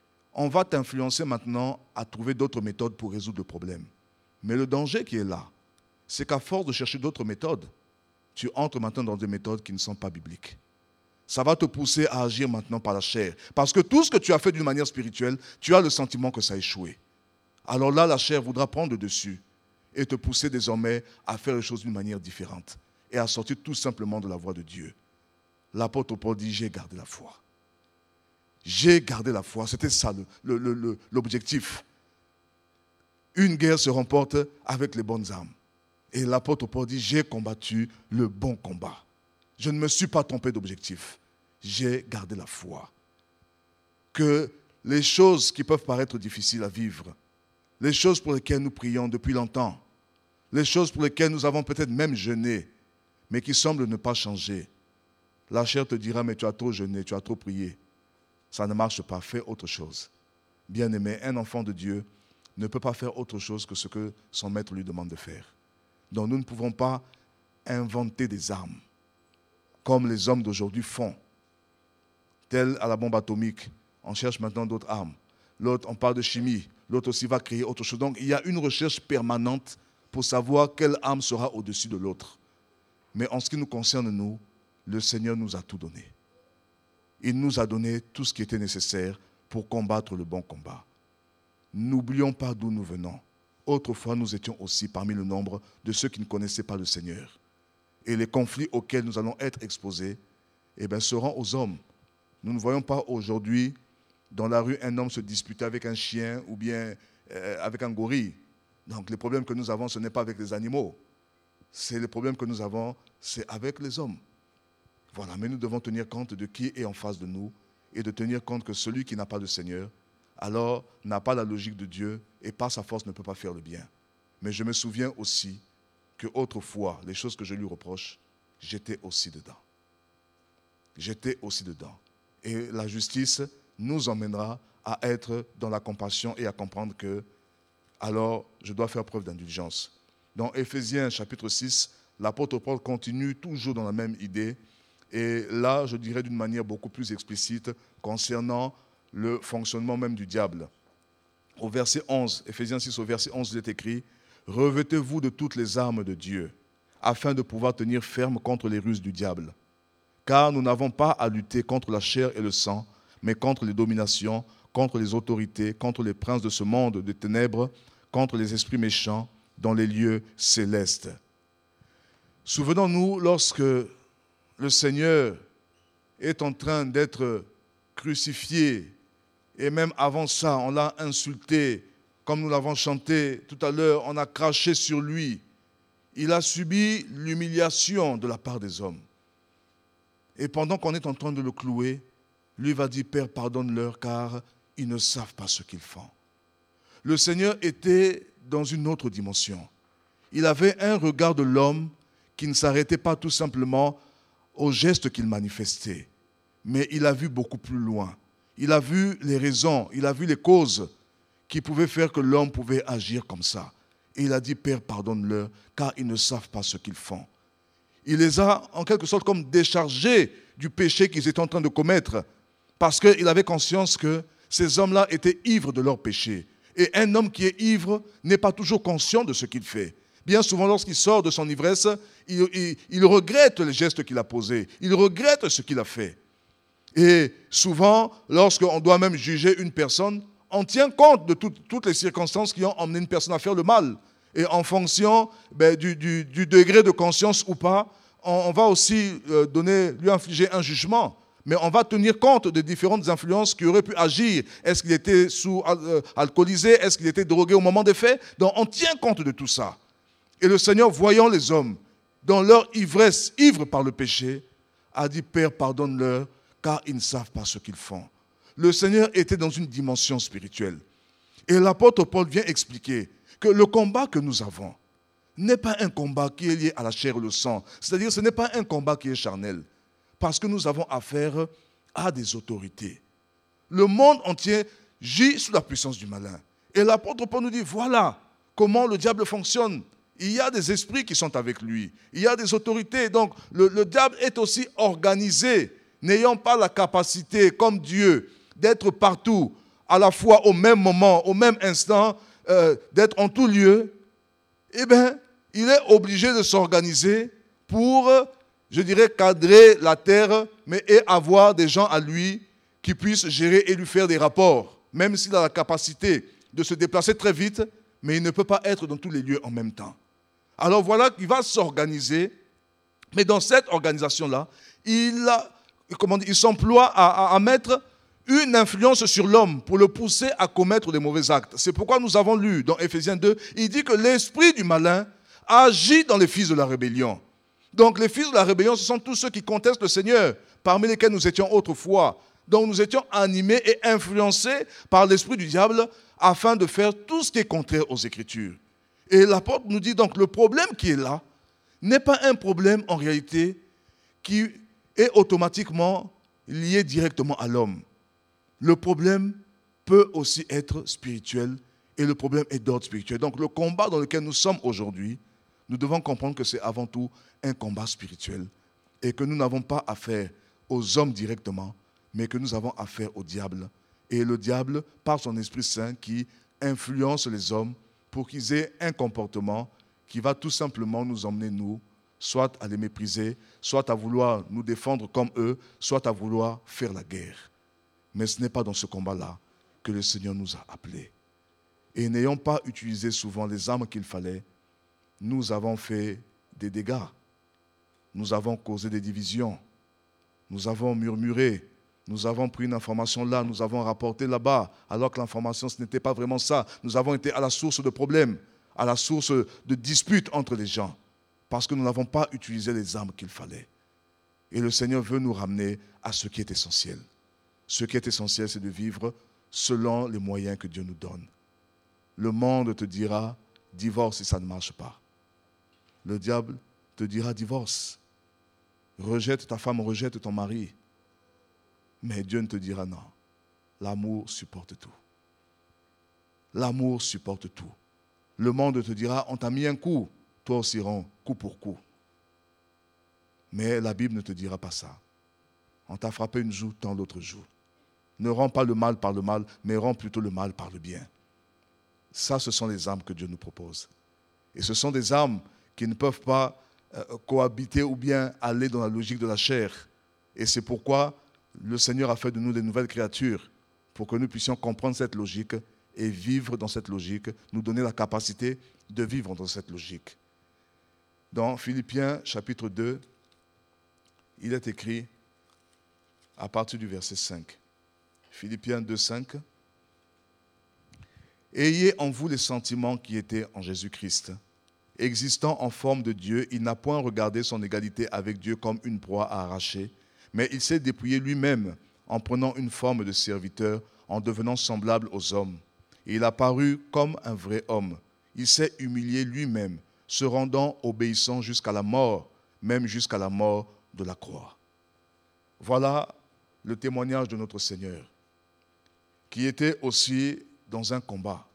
on va t'influencer maintenant à trouver d'autres méthodes pour résoudre le problème. Mais le danger qui est là, c'est qu'à force de chercher d'autres méthodes, tu entres maintenant dans des méthodes qui ne sont pas bibliques. Ça va te pousser à agir maintenant par la chair. Parce que tout ce que tu as fait d'une manière spirituelle, tu as le sentiment que ça a échoué. Alors là, la chair voudra prendre le dessus et te pousser désormais à faire les choses d'une manière différente et à sortir tout simplement de la voie de Dieu. L'apôtre Paul dit, j'ai gardé la foi. J'ai gardé la foi. C'était ça l'objectif. Une guerre se remporte avec les bonnes armes. Et l'apôtre Paul dit, j'ai combattu le bon combat. Je ne me suis pas trompé d'objectif. J'ai gardé la foi. Que les choses qui peuvent paraître difficiles à vivre, les choses pour lesquelles nous prions depuis longtemps, les choses pour lesquelles nous avons peut-être même jeûné, mais qui semblent ne pas changer, la chair te dira, mais tu as trop jeûné, tu as trop prié. ça ne marche pas, fais autre chose. Bien-aimé, un enfant de Dieu ne peut pas faire autre chose que ce que son maître lui demande de faire. Donc nous ne pouvons pas inventer des armes, comme les hommes d'aujourd'hui font. Tel à la bombe atomique, on cherche maintenant d'autres armes. L'autre, on parle de chimie, l'autre aussi va créer autre chose. Donc il y a une recherche permanente pour savoir quelle arme sera au-dessus de l'autre. Mais en ce qui nous concerne, nous, le Seigneur nous a tout donné. Il nous a donné tout ce qui était nécessaire pour combattre le bon combat. N'oublions pas d'où nous venons. Autrefois, nous étions aussi parmi le nombre de ceux qui ne connaissaient pas le Seigneur. Et les conflits auxquels nous allons être exposés seront aux hommes. Nous ne voyons pas aujourd'hui dans la rue un homme se disputer avec un chien ou bien avec un gorille. Donc les problèmes que nous avons, ce n'est pas avec les animaux. C'est les problèmes que nous avons, c'est avec les hommes. Voilà, mais nous devons tenir compte de qui est en face de nous et de tenir compte que celui qui n'a pas le Seigneur, alors n'a pas la logique de Dieu et par sa force ne peut pas faire le bien. Mais je me souviens aussi qu'autrefois, les choses que je lui reproche, j'étais aussi dedans. J'étais aussi dedans. Et la justice nous emmènera à être dans la compassion et à comprendre que, alors, je dois faire preuve d'indulgence. Dans Éphésiens chapitre 6, l'apôtre Paul continue toujours dans la même idée. Et là, je dirais d'une manière beaucoup plus explicite concernant le fonctionnement même du diable. Au verset 11, Éphésiens 6, au verset 11, il est écrit « Revêtez-vous de toutes les armes de Dieu, afin de pouvoir tenir ferme contre les ruses du diable. Car nous n'avons pas à lutter contre la chair et le sang, mais contre les dominations, contre les autorités, contre les princes de ce monde de ténèbres, contre les esprits méchants dans les lieux célestes. » Souvenons-nous, lorsque le Seigneur est en train d'être crucifié, et même avant ça, on l'a insulté, comme nous l'avons chanté tout à l'heure, on a craché sur lui. Il a subi l'humiliation de la part des hommes. Et pendant qu'on est en train de le clouer, lui va dire, Père, pardonne-leur, car ils ne savent pas ce qu'ils font. Le Seigneur était dans une autre dimension. Il avait un regard de l'homme qui ne s'arrêtait pas tout simplement aux gestes qu'il manifestait. Mais il a vu beaucoup plus loin. Il a vu les raisons, il a vu les causes qui pouvaient faire que l'homme pouvait agir comme ça. Et il a dit, Père, pardonne-leur, car ils ne savent pas ce qu'ils font. Il les a en quelque sorte comme déchargés du péché qu'ils étaient en train de commettre, parce qu'il avait conscience que ces hommes-là étaient ivres de leur péché. Et un homme qui est ivre n'est pas toujours conscient de ce qu'il fait. Bien souvent, lorsqu'il sort de son ivresse, il regrette les gestes qu'il a posés, il regrette ce qu'il a fait. Et souvent, lorsqu'on doit même juger une personne, on tient compte de toutes les circonstances qui ont emmené une personne à faire le mal. Et en fonction du degré de conscience ou pas, on va aussi lui infliger un jugement. Mais on va tenir compte des différentes influences qui auraient pu agir. Est-ce qu'il était alcoolisé? Est-ce qu'il était drogué au moment des faits? Donc on tient compte de tout ça. Et le Seigneur, voyant les hommes dans leur ivresse, ivres par le péché, a dit, Père, pardonne-leur, car ils ne savent pas ce qu'ils font. Le Seigneur était dans une dimension spirituelle. Et l'apôtre Paul vient expliquer que le combat que nous avons n'est pas un combat qui est lié à la chair et le sang. C'est-à-dire, ce n'est pas un combat qui est charnel. Parce que nous avons affaire à des autorités. Le monde entier gît sous la puissance du malin. Et l'apôtre Paul nous dit, voilà comment le diable fonctionne. Il y a des esprits qui sont avec lui. Il y a des autorités. Donc, le diable est aussi organisé, n'ayant pas la capacité, comme Dieu, d'être partout, à la fois au même moment, au même instant, d'être en tout lieu. Eh bien, il est obligé de s'organiser pour, je dirais, cadrer la terre, mais et avoir des gens à lui qui puissent gérer et lui faire des rapports, même s'il a la capacité de se déplacer très vite, mais il ne peut pas être dans tous les lieux en même temps. Alors voilà qu'il va s'organiser, mais dans cette organisation-là, il s'emploie à mettre une influence sur l'homme pour le pousser à commettre des mauvais actes. C'est pourquoi nous avons lu dans Éphésiens 2, il dit que l'esprit du malin agit dans les fils de la rébellion. Donc les fils de la rébellion, ce sont tous ceux qui contestent le Seigneur, parmi lesquels nous étions autrefois. Donc nous étions animés et influencés par l'esprit du diable afin de faire tout ce qui est contraire aux Écritures. Et l'apôtre nous dit donc le problème qui est là n'est pas un problème en réalité qui est automatiquement lié directement à l'homme. Le problème peut aussi être spirituel et le problème est d'ordre spirituel. Donc le combat dans lequel nous sommes aujourd'hui, nous devons comprendre que c'est avant tout un combat spirituel et que nous n'avons pas affaire aux hommes directement, mais que nous avons affaire au diable. Et le diable, par son Esprit Saint, qui influence les hommes pour qu'ils aient un comportement qui va tout simplement nous emmener, nous, soit à les mépriser, soit à vouloir nous défendre comme eux, soit à vouloir faire la guerre. Mais ce n'est pas dans ce combat-là que le Seigneur nous a appelés. Et n'ayant pas utilisé souvent les armes qu'il fallait, nous avons fait des dégâts. Nous avons causé des divisions. Nous avons murmuré. Nous avons pris une information là, nous avons rapporté là-bas, alors que l'information, ce n'était pas vraiment ça. Nous avons été à la source de problèmes, à la source de disputes entre les gens, parce que nous n'avons pas utilisé les armes qu'il fallait. Et le Seigneur veut nous ramener à ce qui est essentiel. Ce qui est essentiel, c'est de vivre selon les moyens que Dieu nous donne. Le monde te dira, divorce si ça ne marche pas. Le diable te dira, divorce. Rejette ta femme, rejette ton mari. Mais Dieu ne te dira non. L'amour supporte tout. L'amour supporte tout. Le monde te dira, on t'a mis un coup, toi aussi rends, coup pour coup. Mais la Bible ne te dira pas ça. On t'a frappé une joue, tends l'autre joue. Ne rends pas le mal par le mal, mais rends plutôt le mal par le bien. Ça, ce sont les armes que Dieu nous propose. Et ce sont des armes qui ne peuvent pas cohabiter ou bien aller dans la logique de la chair. Et c'est pourquoi le Seigneur a fait de nous des nouvelles créatures, pour que nous puissions comprendre cette logique et vivre dans cette logique, nous donner la capacité de vivre dans cette logique. Dans Philippiens chapitre 2, il est écrit à partir du verset 5. Philippiens 2, 5. Ayez en vous les sentiments qui étaient en Jésus-Christ. Existant en forme de Dieu, il n'a point regardé son égalité avec Dieu comme une proie à arracher, mais il s'est dépouillé lui-même en prenant une forme de serviteur, en devenant semblable aux hommes. Et il a paru comme un vrai homme. Il s'est humilié lui-même, se rendant obéissant jusqu'à la mort, même jusqu'à la mort de la croix. Voilà le témoignage de notre Seigneur, qui était aussi dans un combat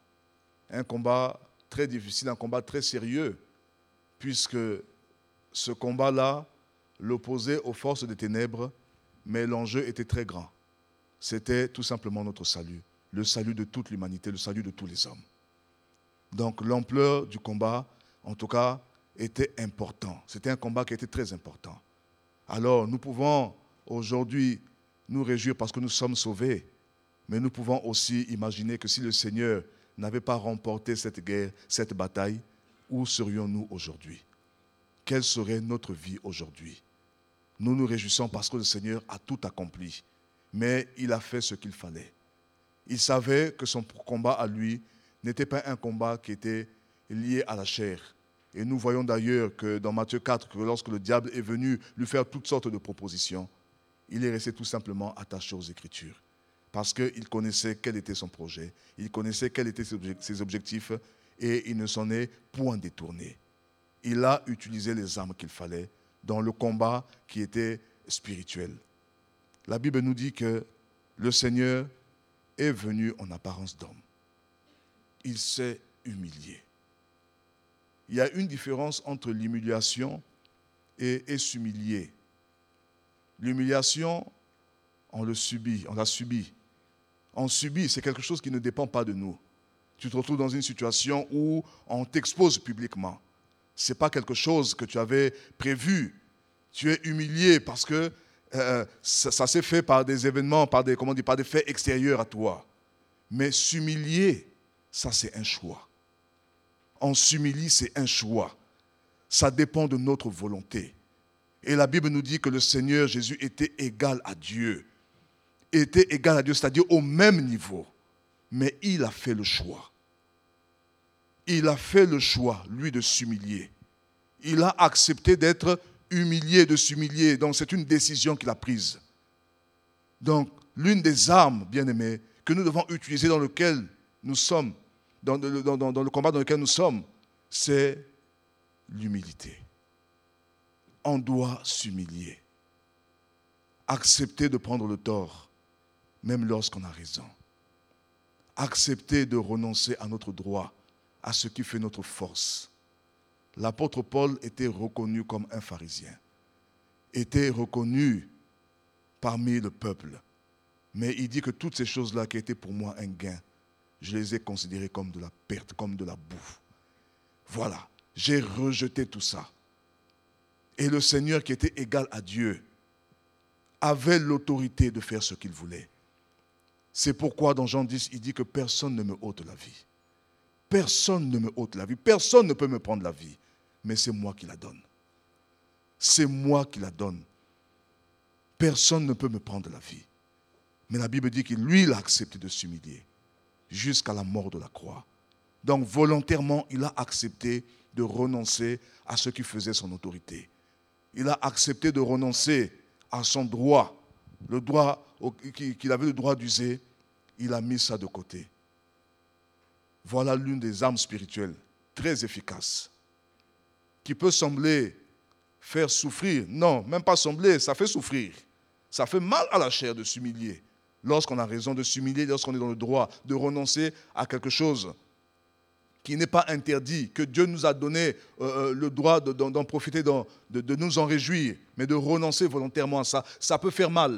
très difficile, un combat très sérieux, puisque ce combat-là l'opposait aux forces des ténèbres, mais l'enjeu était très grand. C'était tout simplement notre salut, le salut de toute l'humanité, le salut de tous les hommes. Donc l'ampleur du combat, en tout cas, était important. C'était un combat qui était très important. Alors nous pouvons aujourd'hui nous réjouir parce que nous sommes sauvés, mais nous pouvons aussi imaginer que si le Seigneur n'avait pas remporté cette guerre, cette bataille, où serions-nous aujourd'hui? Quelle serait notre vie aujourd'hui? Nous nous réjouissons parce que le Seigneur a tout accompli, mais il a fait ce qu'il fallait. Il savait que son combat à lui n'était pas un combat qui était lié à la chair. Et nous voyons d'ailleurs que dans Matthieu 4, que lorsque le diable est venu lui faire toutes sortes de propositions, il est resté tout simplement attaché aux Écritures. Parce qu'il connaissait quel était son projet, il connaissait quels étaient ses objectifs, et il ne s'en est point détourné. Il a utilisé les armes qu'il fallait dans le combat qui était spirituel. La Bible nous dit que le Seigneur est venu en apparence d'homme. Il s'est humilié. Il y a une différence entre l'humiliation et s'humilier. L'humiliation, on l'a subi. On subit, c'est quelque chose qui ne dépend pas de nous. Tu te retrouves dans une situation où on t'expose publiquement. Ce n'est pas quelque chose que tu avais prévu. Tu es humilié parce que ça s'est fait par des événements, par des faits extérieurs à toi. Mais s'humilier, ça c'est un choix. On s'humilie, c'est un choix. Ça dépend de notre volonté. Et la Bible nous dit que le Seigneur Jésus était égal à Dieu. Était égal à Dieu, c'est-à-dire au même niveau. Mais il a fait le choix. Il a fait le choix, lui, de s'humilier. Il a accepté d'être humilié, de s'humilier. Donc c'est une décision qu'il a prise. Donc l'une des armes, bien-aimés, que nous devons utiliser dans lequel nous sommes, dans le combat dans lequel nous sommes, c'est l'humilité. On doit s'humilier. Accepter de prendre le tort. même lorsqu'on a raison. Accepter de renoncer à notre droit, à ce qui fait notre force. L'apôtre Paul était reconnu comme un pharisien, était reconnu parmi le peuple. Mais il dit que toutes ces choses-là qui étaient pour moi un gain, je les ai considérées comme de la perte, comme de la boue. Voilà, j'ai rejeté tout ça. Et le Seigneur qui était égal à Dieu avait l'autorité de faire ce qu'il voulait. C'est pourquoi dans Jean 10, il dit que personne ne me ôte la vie. Personne ne me ôte la vie. Personne ne peut me prendre la vie. Mais c'est moi qui la donne. C'est moi qui la donne. Personne ne peut me prendre la vie. Mais la Bible dit que lui, il a accepté de s'humilier jusqu'à la mort de la croix. Donc volontairement, il a accepté de renoncer à ce qui faisait son autorité. Il a accepté de renoncer à son droit, le droit qu'il avait le droit d'user. Il a mis ça de côté. Voilà l'une des armes spirituelles très efficaces qui peut sembler faire souffrir. Non, même pas sembler, ça fait souffrir. Ça fait mal à la chair de s'humilier. Lorsqu'on a raison de s'humilier, lorsqu'on est dans le droit de renoncer à quelque chose qui n'est pas interdit, que Dieu nous a donné le droit d'en profiter, de nous en réjouir, mais de renoncer volontairement à ça, ça peut faire mal.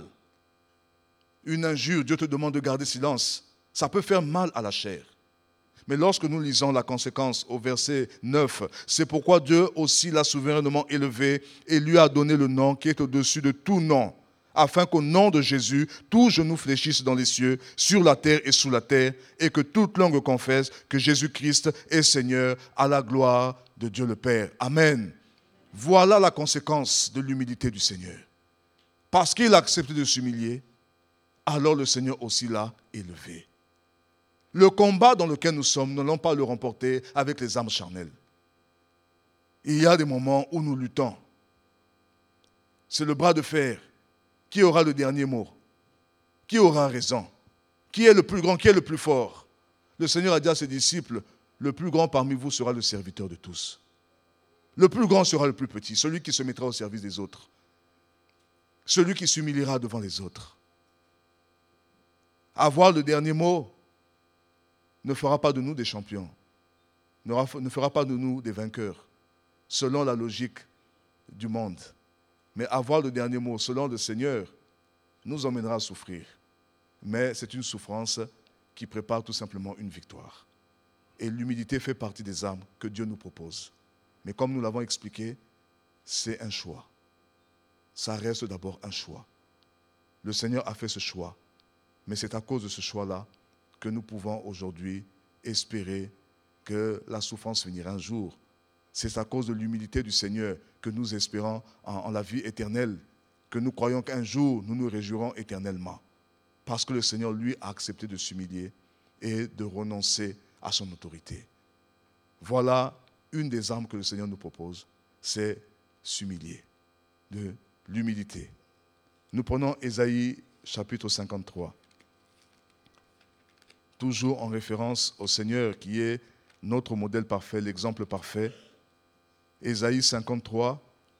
Une injure, Dieu te demande de garder silence, ça peut faire mal à la chair. Mais lorsque nous lisons la conséquence au verset 9, c'est pourquoi Dieu aussi l'a souverainement élevé et lui a donné le nom qui est au-dessus de tout nom, afin qu'au nom de Jésus, tout genou fléchisse dans les cieux, sur la terre et sous la terre, et que toute langue confesse que Jésus-Christ est Seigneur, à la gloire de Dieu le Père. Amen. Voilà la conséquence de l'humilité du Seigneur. Parce qu'il a accepté de s'humilier, alors le Seigneur aussi l'a élevé. Le combat dans lequel nous sommes, nous n'allons pas le remporter avec les armes charnelles. Il y a des moments où nous luttons. C'est le bras de fer. Qui aura le dernier mot? Qui aura raison? Qui est le plus grand? Qui est le plus fort? Le Seigneur a dit à ses disciples, le plus grand parmi vous sera le serviteur de tous. Le plus grand sera le plus petit, celui qui se mettra au service des autres. Celui qui s'humiliera devant les autres. Avoir le dernier mot ne fera pas de nous des champions, ne fera pas de nous des vainqueurs, selon la logique du monde. Mais avoir le dernier mot, selon le Seigneur, nous emmènera à souffrir. Mais c'est une souffrance qui prépare tout simplement une victoire. Et l'humilité fait partie des armes que Dieu nous propose. Mais comme nous l'avons expliqué, c'est un choix. Ça reste d'abord un choix. Le Seigneur a fait ce choix. Mais c'est à cause de ce choix-là que nous pouvons aujourd'hui espérer que la souffrance finira un jour. C'est à cause de l'humilité du Seigneur que nous espérons en la vie éternelle, que nous croyons qu'un jour nous nous réjouirons éternellement. Parce que le Seigneur, lui, a accepté de s'humilier et de renoncer à son autorité. Voilà une des armes que le Seigneur nous propose, c'est s'humilier, de l'humilité. Nous prenons Ésaïe chapitre 53. Toujours en référence au Seigneur qui est notre modèle parfait, l'exemple parfait. Ésaïe 53,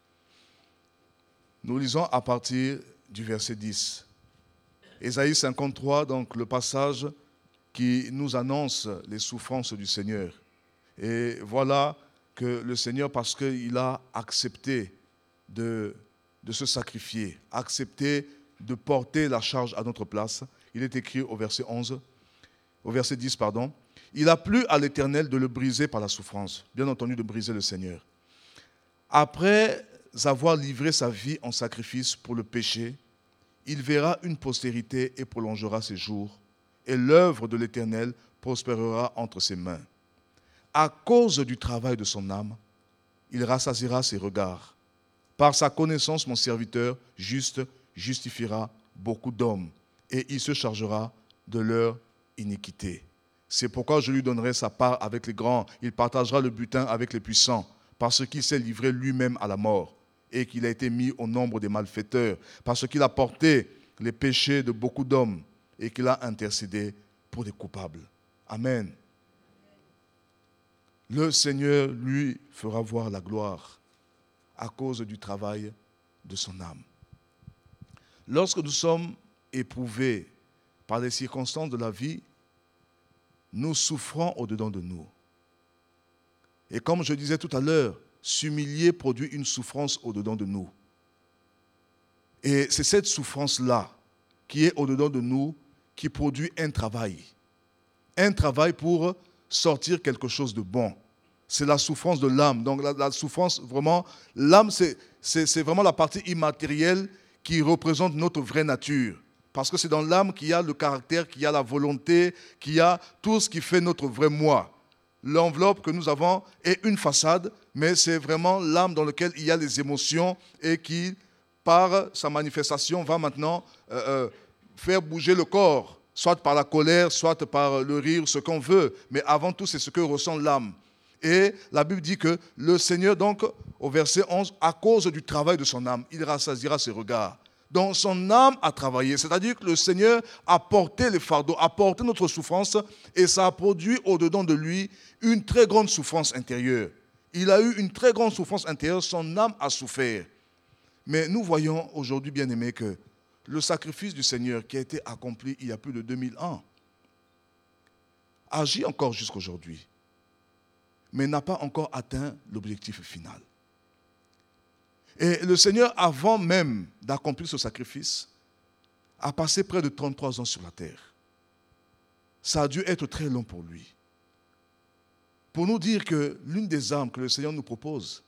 nous lisons à partir du verset 10. Ésaïe 53, donc le passage qui nous annonce les souffrances du Seigneur. Et voilà que le Seigneur, parce qu'il a accepté de se sacrifier, accepté de porter la charge à notre place, il est écrit au verset 11, au verset 10, pardon, il a plu à l'Éternel de le briser par la souffrance, bien entendu de briser le Seigneur. Après avoir livré sa vie en sacrifice pour le péché, il verra une postérité et prolongera ses jours, et l'œuvre de l'Éternel prospérera entre ses mains. À cause du travail de son âme, il rassasiera ses regards. Par sa connaissance, mon serviteur juste justifiera beaucoup d'hommes, et il se chargera de leur iniquité. C'est pourquoi je lui donnerai sa part avec les grands, il partagera le butin avec les puissants, parce qu'il s'est livré lui-même à la mort et qu'il a été mis au nombre des malfaiteurs, parce qu'il a porté les péchés de beaucoup d'hommes et qu'il a intercédé pour des coupables. Amen. Le Seigneur, lui, fera voir la gloire à cause du travail de son âme. Lorsque nous sommes éprouvés par les circonstances de la vie, nous souffrons au-dedans de nous. Et comme je disais tout à l'heure, s'humilier produit une souffrance au-dedans de nous. Et c'est cette souffrance-là qui est au-dedans de nous qui produit un travail. Un travail pour sortir quelque chose de bon. C'est la souffrance de l'âme. Donc la souffrance, vraiment, l'âme, c'est vraiment la partie immatérielle qui représente notre vraie nature. Parce que c'est dans l'âme qu'il y a le caractère, qu'il y a la volonté, qu'il y a tout ce qui fait notre vrai moi. L'enveloppe que nous avons est une façade, mais c'est vraiment l'âme dans laquelle il y a les émotions et qui, par sa manifestation, va maintenant faire bouger le corps, soit par la colère, soit par le rire, ce qu'on veut. Mais avant tout, c'est ce que ressent l'âme. Et la Bible dit que le Seigneur, donc, au verset 11, à cause du travail de son âme, il rassasiera ses regards. Donc son âme a travaillé, c'est-à-dire que le Seigneur a porté les fardeaux, a porté notre souffrance et ça a produit au-dedans de lui une très grande souffrance intérieure. Il a eu une très grande souffrance intérieure, son âme a souffert. Mais nous voyons aujourd'hui, bien-aimés, que le sacrifice du Seigneur qui a été accompli il y a plus de 2000 ans agit encore jusqu'à aujourd'hui, mais n'a pas encore atteint l'objectif final. Et le Seigneur, avant même d'accomplir ce sacrifice, a passé près de 33 ans sur la terre. Ça a dû être très long pour lui. Pour nous dire que l'une des armes que le Seigneur nous propose,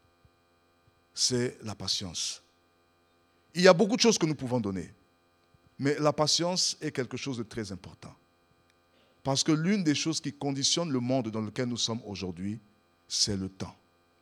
c'est la patience. Il y a beaucoup de choses que nous pouvons donner, mais la patience est quelque chose de très important. Parce que l'une des choses qui conditionne le monde dans lequel nous sommes aujourd'hui, c'est le temps.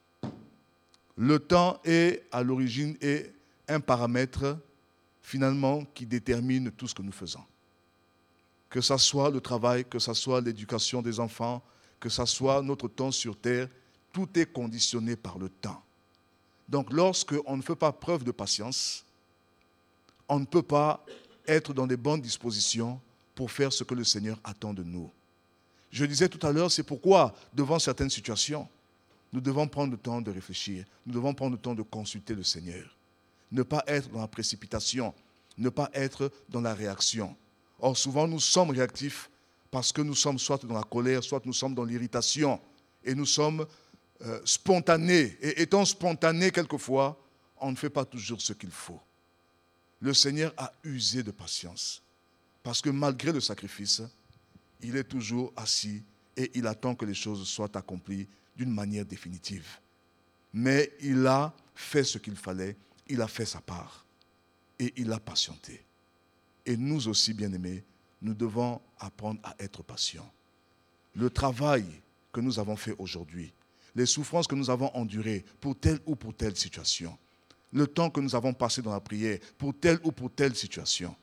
Le temps est à l'origine est un paramètre finalement qui détermine tout ce que nous faisons. Que ce soit le travail, que ce soit l'éducation des enfants, que ce soit notre temps sur terre, tout est conditionné par le temps. Donc lorsqu'on ne fait pas preuve de patience, on ne peut pas être dans de bonnes dispositions pour faire ce que le Seigneur attend de nous. Je disais tout à l'heure, c'est pourquoi devant certaines situations, nous devons prendre le temps de réfléchir. Nous devons prendre le temps de consulter le Seigneur. Ne pas être dans la précipitation. Ne pas être dans la réaction. Or, souvent, nous sommes réactifs parce que nous sommes soit dans la colère, soit nous sommes dans l'irritation. Et nous sommes spontanés. Et étant spontanés, quelquefois, on ne fait pas toujours ce qu'il faut. Le Seigneur a usé de patience. Parce que malgré le sacrifice, il est toujours assis et il attend que les choses soient accomplies d'une manière définitive. Mais il a fait ce qu'il fallait, il a fait sa part et il a patienté. Et nous aussi, bien-aimés, nous devons apprendre à être patients. Le travail que nous avons fait aujourd'hui, les souffrances que nous avons endurées pour telle ou pour telle situation, le temps que nous avons passé dans la prière pour telle ou pour telle situation,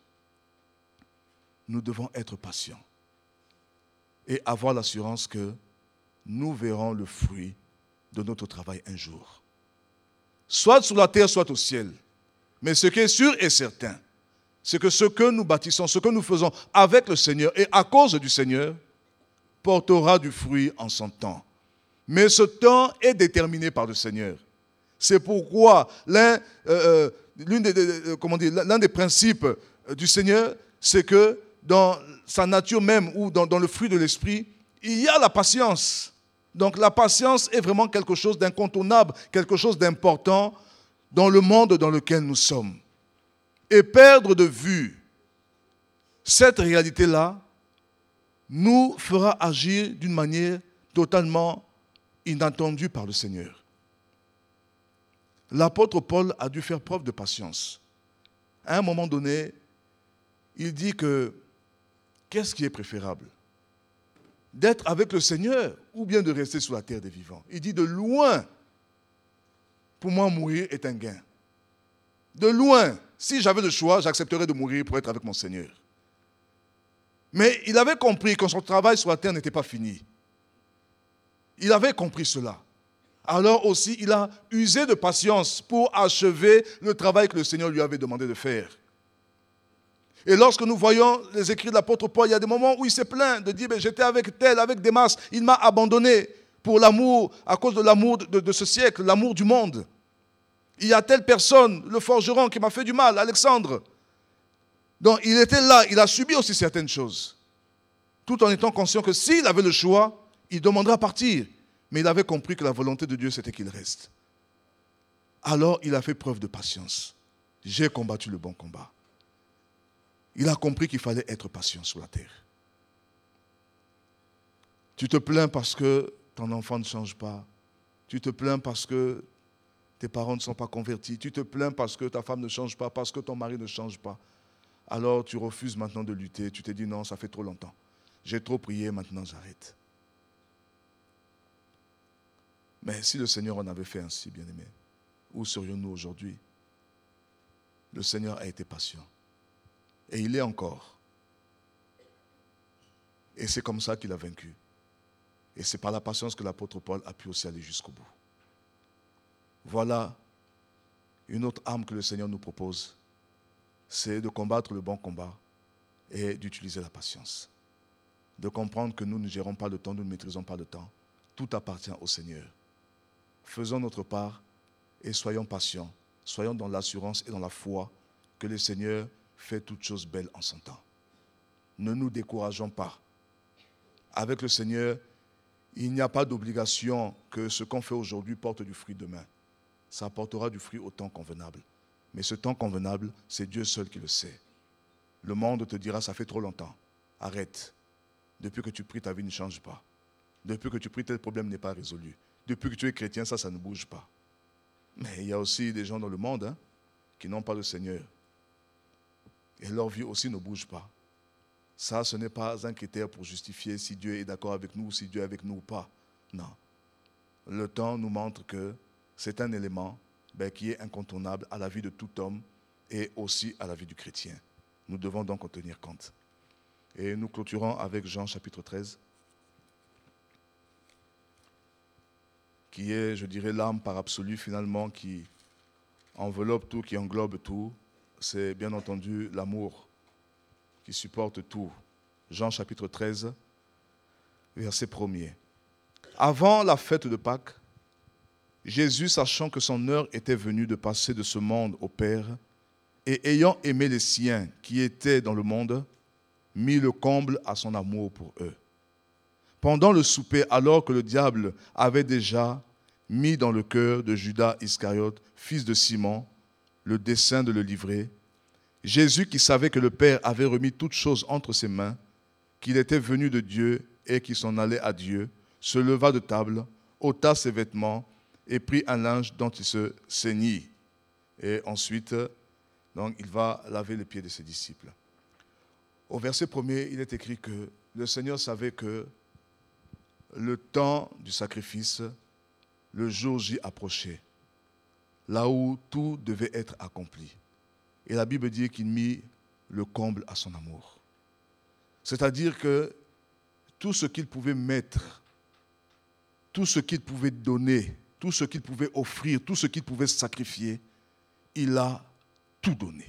nous devons être patients et avoir l'assurance que nous verrons le fruit de notre travail un jour. Soit sur la terre, soit au ciel. Mais ce qui est sûr et certain, c'est que ce que nous bâtissons, ce que nous faisons avec le Seigneur et à cause du Seigneur, portera du fruit en son temps. Mais ce temps est déterminé par le Seigneur. C'est pourquoi l'un des principes du Seigneur, c'est que dans sa nature même ou dans le fruit de l'esprit, il y a la patience. Donc la patience est vraiment quelque chose d'incontournable, quelque chose d'important dans le monde dans lequel nous sommes. Et perdre de vue cette réalité-là nous fera agir d'une manière totalement inattendue par le Seigneur. L'apôtre Paul a dû faire preuve de patience. À un moment donné, il dit que qu'est-ce qui est préférable ? D'être avec le Seigneur ou bien de rester sur la terre des vivants. Il dit de loin, pour moi mourir est un gain. De loin, si j'avais le choix, j'accepterais de mourir pour être avec mon Seigneur. Mais il avait compris que son travail sur la terre n'était pas fini. Il avait compris cela. Alors aussi, il a usé de patience pour achever le travail que le Seigneur lui avait demandé de faire. Et lorsque nous voyons les écrits de l'apôtre Paul, il y a des moments où il s'est plaint de dire « J'étais avec tel, avec Démas, il m'a abandonné pour l'amour, à cause de l'amour de ce siècle, l'amour du monde. Il y a telle personne, le forgeron, qui m'a fait du mal, Alexandre. Donc il était là, il a subi aussi certaines choses. Tout en étant conscient que s'il avait le choix, il demanderait à partir. Mais il avait compris que la volonté de Dieu, c'était qu'il reste. Alors il a fait preuve de patience. J'ai combattu le bon combat. Il a compris qu'il fallait être patient sur la terre. Tu te plains parce que ton enfant ne change pas. Tu te plains parce que tes parents ne sont pas convertis. Tu te plains parce que ta femme ne change pas, parce que ton mari ne change pas. Alors tu refuses maintenant de lutter. Tu te dis non, ça fait trop longtemps. J'ai trop prié, maintenant j'arrête. Mais si le Seigneur en avait fait ainsi, bien-aimé, où serions-nous aujourd'hui? Le Seigneur a été patient. Et il est encore. Et c'est comme ça qu'il a vaincu. Et c'est par la patience que l'apôtre Paul a pu aussi aller jusqu'au bout. Voilà une autre arme que le Seigneur nous propose. C'est de combattre le bon combat et d'utiliser la patience. De comprendre que nous ne gérons pas le temps, nous ne maîtrisons pas le temps. Tout appartient au Seigneur. Faisons notre part et soyons patients. Soyons dans l'assurance et dans la foi que le Seigneur fait toutes choses belles en son temps. Ne nous décourageons pas. Avec le Seigneur, il n'y a pas d'obligation que ce qu'on fait aujourd'hui porte du fruit demain. Ça apportera du fruit au temps convenable. Mais ce temps convenable, c'est Dieu seul qui le sait. Le monde te dira, ça fait trop longtemps. Arrête. Depuis que tu pries, ta vie ne change pas. Depuis que tu pries, tel problème n'est pas résolu. Depuis que tu es chrétien, ça ne bouge pas. Mais il y a aussi des gens dans le monde qui n'ont pas le Seigneur. Et leur vie aussi ne bouge pas. Ça, ce n'est pas un critère pour justifier si Dieu est d'accord avec nous ou si Dieu est avec nous ou pas. Non. Le temps nous montre que c'est un élément qui est incontournable à la vie de tout homme et aussi à la vie du chrétien. Nous devons donc en tenir compte. Et nous clôturons avec Jean chapitre 13, qui est, je dirais, l'âme par absolu finalement, qui enveloppe tout, qui englobe tout. C'est bien entendu l'amour qui supporte tout. Jean chapitre 13, verset 1er. Avant la fête de Pâques, Jésus, sachant que son heure était venue de passer de ce monde au Père, et ayant aimé les siens qui étaient dans le monde, mit le comble à son amour pour eux. Pendant le souper, alors que le diable avait déjà mis dans le cœur de Judas Iscariote, fils de Simon, le dessein de le livrer, Jésus, qui savait que le Père avait remis toutes choses entre ses mains, qu'il était venu de Dieu et qu'il s'en allait à Dieu, se leva de table, ôta ses vêtements et prit un linge dont il se ceignit. Et ensuite, donc, il va laver les pieds de ses disciples. Au verset 1er, il est écrit que le Seigneur savait que le temps du sacrifice, le jour J approchait, là où tout devait être accompli. Et la Bible dit qu'il mit le comble à son amour. C'est-à-dire que tout ce qu'il pouvait mettre, tout ce qu'il pouvait donner, tout ce qu'il pouvait offrir, tout ce qu'il pouvait sacrifier, il a tout donné.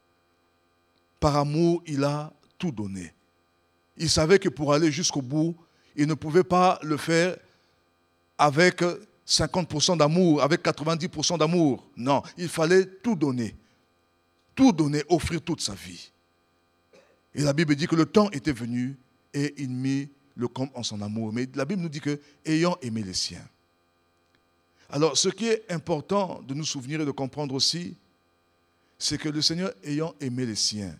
Par amour, il a tout donné. Il savait que pour aller jusqu'au bout, il ne pouvait pas le faire avec 50% d'amour, avec 90% d'amour. Non, il fallait tout donner, offrir toute sa vie. Et la Bible dit que le temps était venu et il mit le comble en son amour. Mais la Bible nous dit que, ayant aimé les siens. Alors, ce qui est important de nous souvenir et de comprendre aussi, c'est que le Seigneur ayant aimé les siens,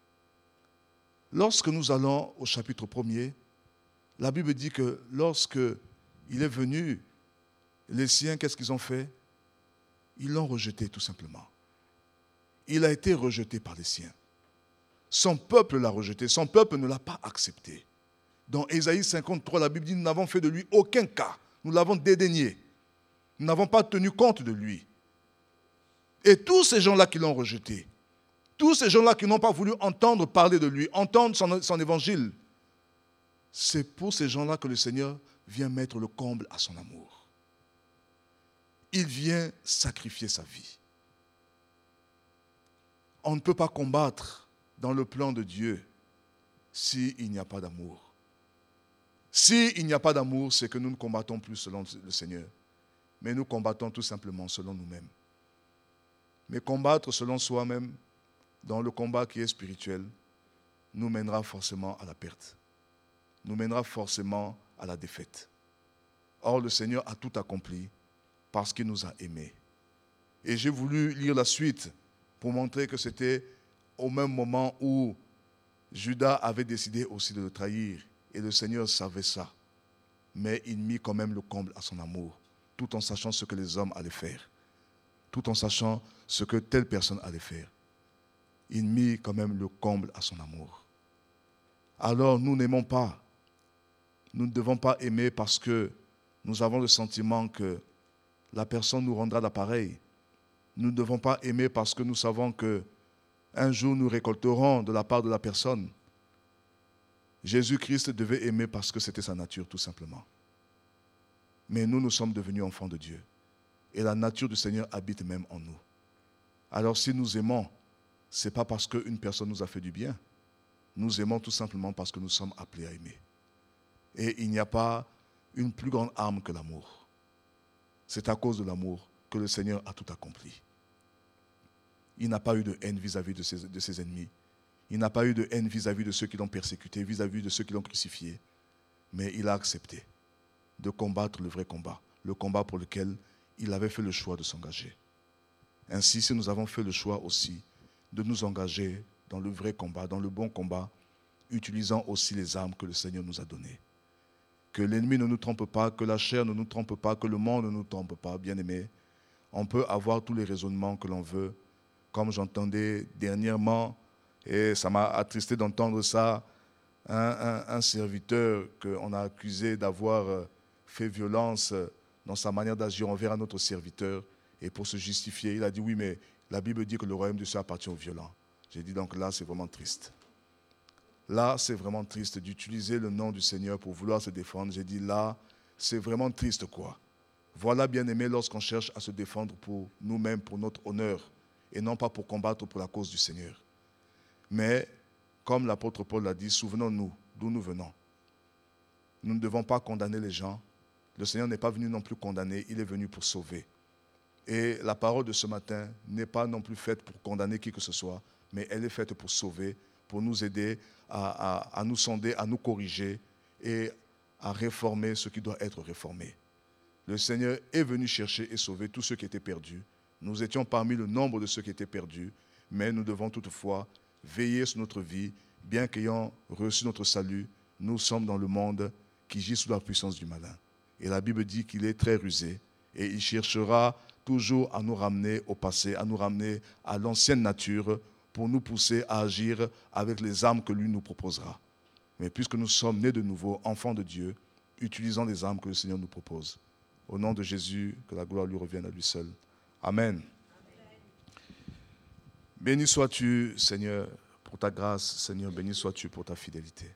lorsque nous allons au chapitre 1er, la Bible dit que lorsque il est venu, les siens, qu'est-ce qu'ils ont fait? Ils l'ont rejeté tout simplement. Il a été rejeté par les siens. Son peuple l'a rejeté, son peuple ne l'a pas accepté. Dans Ésaïe 53, la Bible dit, nous n'avons fait de lui aucun cas, nous l'avons dédaigné. Nous n'avons pas tenu compte de lui. Et tous ces gens-là qui l'ont rejeté, tous ces gens-là qui n'ont pas voulu entendre parler de lui, entendre son évangile, c'est pour ces gens-là que le Seigneur vient mettre le comble à son amour. Il vient sacrifier sa vie. On ne peut pas combattre dans le plan de Dieu s'il n'y a pas d'amour. S'il n'y a pas d'amour, c'est que nous ne combattons plus selon le Seigneur, mais nous combattons tout simplement selon nous-mêmes. Mais combattre selon soi-même, dans le combat qui est spirituel, nous mènera forcément à la perte, nous mènera forcément à la défaite. Or, le Seigneur a tout accompli parce qu'il nous a aimés. Et j'ai voulu lire la suite pour montrer que c'était au même moment où Judas avait décidé aussi de le trahir. Et le Seigneur savait ça. Mais il mit quand même le comble à son amour, tout en sachant ce que les hommes allaient faire, tout en sachant ce que telle personne allait faire. Il mit quand même le comble à son amour. Alors nous n'aimons pas. Nous ne devons pas aimer parce que nous avons le sentiment que la personne nous rendra l'appareil. Nous ne devons pas aimer parce que nous savons qu'un jour nous récolterons de la part de la personne. Jésus-Christ devait aimer parce que c'était sa nature, tout simplement. Mais nous sommes devenus enfants de Dieu. Et la nature du Seigneur habite même en nous. Alors si nous aimons, ce n'est pas parce qu'une personne nous a fait du bien. Nous aimons tout simplement parce que nous sommes appelés à aimer. Et il n'y a pas une plus grande arme que l'amour. C'est à cause de l'amour que le Seigneur a tout accompli. Il n'a pas eu de haine vis-à-vis de ses ennemis. Il n'a pas eu de haine vis-à-vis de ceux qui l'ont persécuté, vis-à-vis de ceux qui l'ont crucifié. Mais il a accepté de combattre le vrai combat, le combat pour lequel il avait fait le choix de s'engager. Ainsi, si nous avons fait le choix aussi de nous engager dans le vrai combat, dans le bon combat, utilisant aussi les armes que le Seigneur nous a données. Que l'ennemi ne nous trompe pas, que la chair ne nous trompe pas, que le monde ne nous trompe pas, bien-aimés. On peut avoir tous les raisonnements que l'on veut, comme j'entendais dernièrement, et ça m'a attristé d'entendre ça, un serviteur qu'on a accusé d'avoir fait violence dans sa manière d'agir envers un autre serviteur, et pour se justifier, il a dit oui, mais la Bible dit que le royaume de Dieu appartient aux violents. J'ai dit donc là, c'est vraiment triste. Là, c'est vraiment triste d'utiliser le nom du Seigneur pour vouloir se défendre. J'ai dit là, c'est vraiment triste quoi. Voilà, bien-aimé, lorsqu'on cherche à se défendre pour nous-mêmes, pour notre honneur, et non pas pour combattre pour la cause du Seigneur. Mais, comme l'apôtre Paul l'a dit, souvenons-nous d'où nous venons. Nous ne devons pas condamner les gens. Le Seigneur n'est pas venu non plus condamner, il est venu pour sauver. Et la parole de ce matin n'est pas non plus faite pour condamner qui que ce soit, mais elle est faite pour sauver, pour nous aider à nous sonder, à nous corriger et à réformer ce qui doit être réformé. Le Seigneur est venu chercher et sauver tous ceux qui étaient perdus. Nous étions parmi le nombre de ceux qui étaient perdus, mais nous devons toutefois veiller sur notre vie, bien qu'ayant reçu notre salut, nous sommes dans le monde qui gît sous la puissance du malin. Et la Bible dit qu'il est très rusé et il cherchera toujours à nous ramener au passé, à nous ramener à l'ancienne nature pour nous pousser à agir avec les armes que lui nous proposera. Mais puisque nous sommes nés de nouveau, enfants de Dieu, utilisons les armes que le Seigneur nous propose. Au nom de Jésus, que la gloire lui revienne à lui seul. Amen. Béni sois-tu, Seigneur, pour ta grâce. Seigneur, béni sois-tu pour ta fidélité.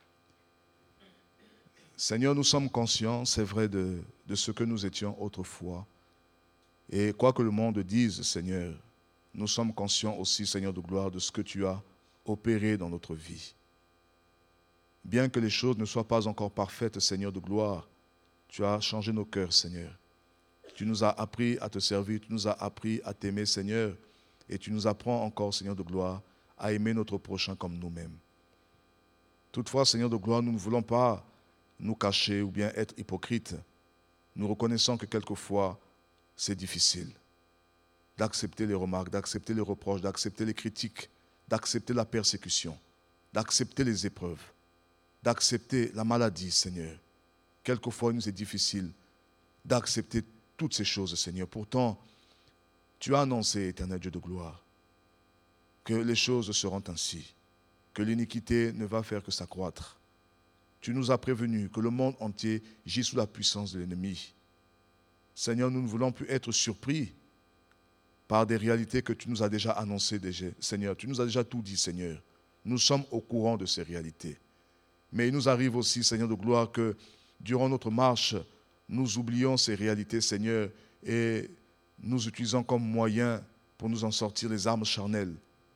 Seigneur, nous sommes conscients, c'est vrai, de ce que nous étions autrefois. Et quoi que le monde dise, Seigneur, nous sommes conscients aussi, Seigneur de gloire, de ce que tu as opéré dans notre vie. Bien que les choses ne soient pas encore parfaites, Seigneur de gloire, tu as changé nos cœurs, Seigneur. Tu nous as appris à te servir, tu nous as appris à t'aimer, Seigneur, et tu nous apprends encore, Seigneur de gloire, à aimer notre prochain comme nous-mêmes. Toutefois, Seigneur de gloire, nous ne voulons pas nous cacher ou bien être hypocrites. Nous reconnaissons que quelquefois, c'est difficile d'accepter les remarques, d'accepter les reproches, d'accepter les critiques, d'accepter la persécution, d'accepter les épreuves, d'accepter la maladie, Seigneur. Quelquefois, il nous est difficile d'accepter toutes ces choses, Seigneur. Pourtant, tu as annoncé, éternel Dieu de gloire, que les choses seront ainsi, que l'iniquité ne va faire que s'accroître. Tu nous as prévenus que le monde entier gît sous la puissance de l'ennemi. Seigneur, nous ne voulons plus être surpris par des réalités que tu nous as déjà annoncées, Seigneur. Tu nous as déjà tout dit, Seigneur. Nous sommes au courant de ces réalités. Mais il nous arrive aussi, Seigneur de gloire, que durant notre marche, nous oublions ces réalités, Seigneur, et nous utilisons comme moyen pour nous en sortir les armes charnelles.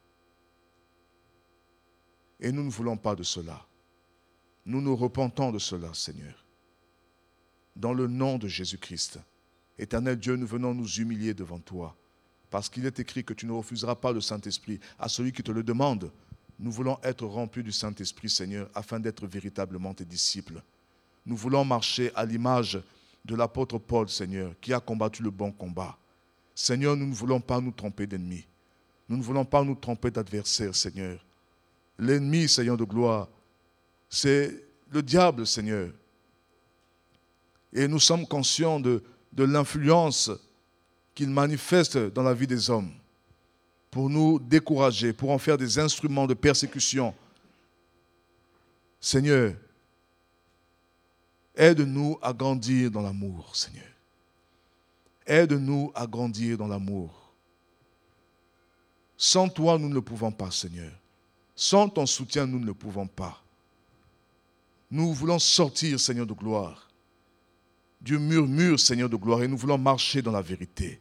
Et nous ne voulons pas de cela. Nous nous repentons de cela, Seigneur. Dans le nom de Jésus-Christ, éternel Dieu, nous venons nous humilier devant toi Parce qu'il est écrit que tu ne refuseras pas le Saint-Esprit à celui qui te le demande. Nous voulons être remplis du Saint-Esprit, Seigneur, afin d'être véritablement tes disciples. Nous voulons marcher à l'image de l'apôtre Paul, Seigneur, qui a combattu le bon combat. Seigneur, nous ne voulons pas nous tromper d'ennemis. Nous ne voulons pas nous tromper d'adversaires, Seigneur. L'ennemi, Seigneur de gloire, c'est le diable, Seigneur. Et nous sommes conscients de l'influence qu'il manifeste dans la vie des hommes pour nous décourager, pour en faire des instruments de persécution. Seigneur, aide-nous à grandir dans l'amour, Seigneur. Aide-nous à grandir dans l'amour. Sans toi, nous ne le pouvons pas, Seigneur. Sans ton soutien, nous ne le pouvons pas. Nous voulons sortir, Seigneur de gloire, du murmure, Seigneur de gloire, et nous voulons marcher dans la vérité.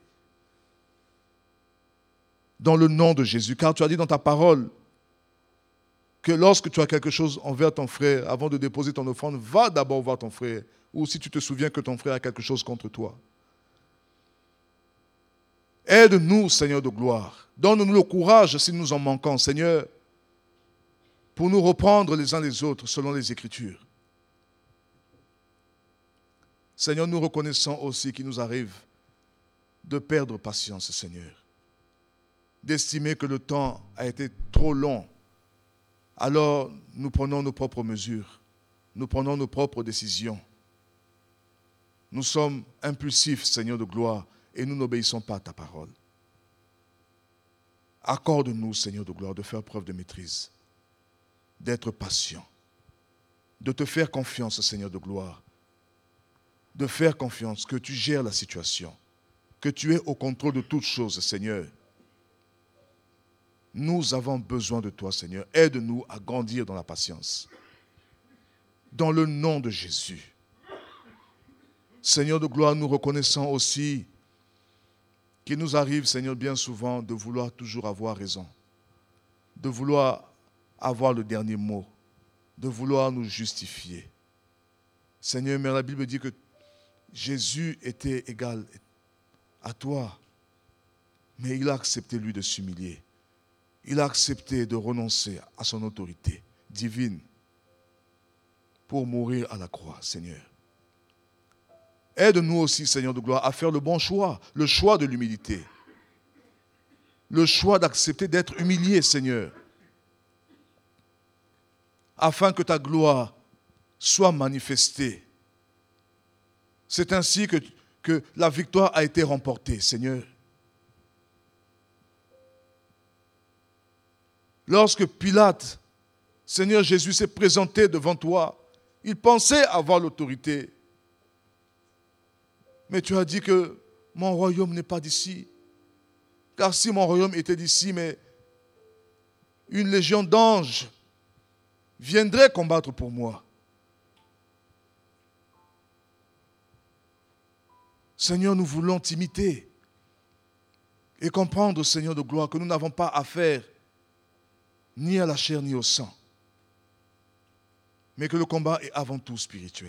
Dans le nom de Jésus, car tu as dit dans ta parole que lorsque tu as quelque chose envers ton frère, avant de déposer ton offrande, va d'abord voir ton frère, ou si tu te souviens que ton frère a quelque chose contre toi. Aide-nous, Seigneur de gloire. Donne-nous le courage si nous en manquons, Seigneur, pour nous reprendre les uns les autres selon les Écritures. Seigneur, nous reconnaissons aussi qu'il nous arrive de perdre patience, Seigneur. D'estimer que le temps a été trop long. Alors, nous prenons nos propres mesures. Nous prenons nos propres décisions. Nous sommes impulsifs, Seigneur de gloire, et nous n'obéissons pas à ta parole. Accorde-nous, Seigneur de gloire, de faire preuve de maîtrise, d'être patient, de te faire confiance, Seigneur de gloire, de faire confiance que tu gères la situation, que tu es au contrôle de toutes choses, Seigneur. Nous avons besoin de toi, Seigneur. Aide-nous à grandir dans la patience. Dans le nom de Jésus. Seigneur de gloire, nous reconnaissons aussi qu'il nous arrive, Seigneur, bien souvent de vouloir toujours avoir raison, de vouloir avoir le dernier mot, de vouloir nous justifier. Seigneur, mais la Bible dit que Jésus était égal à toi, mais il a accepté, lui, de s'humilier. Il a accepté de renoncer à son autorité divine pour mourir à la croix, Seigneur. Aide-nous aussi, Seigneur de gloire, à faire le bon choix, le choix de l'humilité. Le choix d'accepter d'être humilié, Seigneur, afin que ta gloire soit manifestée. C'est ainsi que la victoire a été remportée, Seigneur. Lorsque Pilate, Seigneur Jésus, s'est présenté devant toi, il pensait avoir l'autorité. Mais tu as dit que mon royaume n'est pas d'ici. Car si mon royaume était d'ici, mais une légion d'anges viendrait combattre pour moi. Seigneur, nous voulons t'imiter et comprendre, Seigneur de gloire, que nous n'avons pas affaire ni à la chair ni au sang, mais que le combat est avant tout spirituel.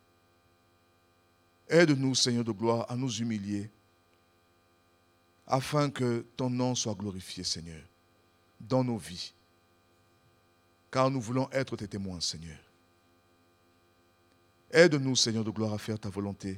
Aide-nous, Seigneur de gloire, à nous humilier afin que ton nom soit glorifié, Seigneur, dans nos vies, car nous voulons être tes témoins, Seigneur. Aide-nous, Seigneur de gloire, à faire ta volonté,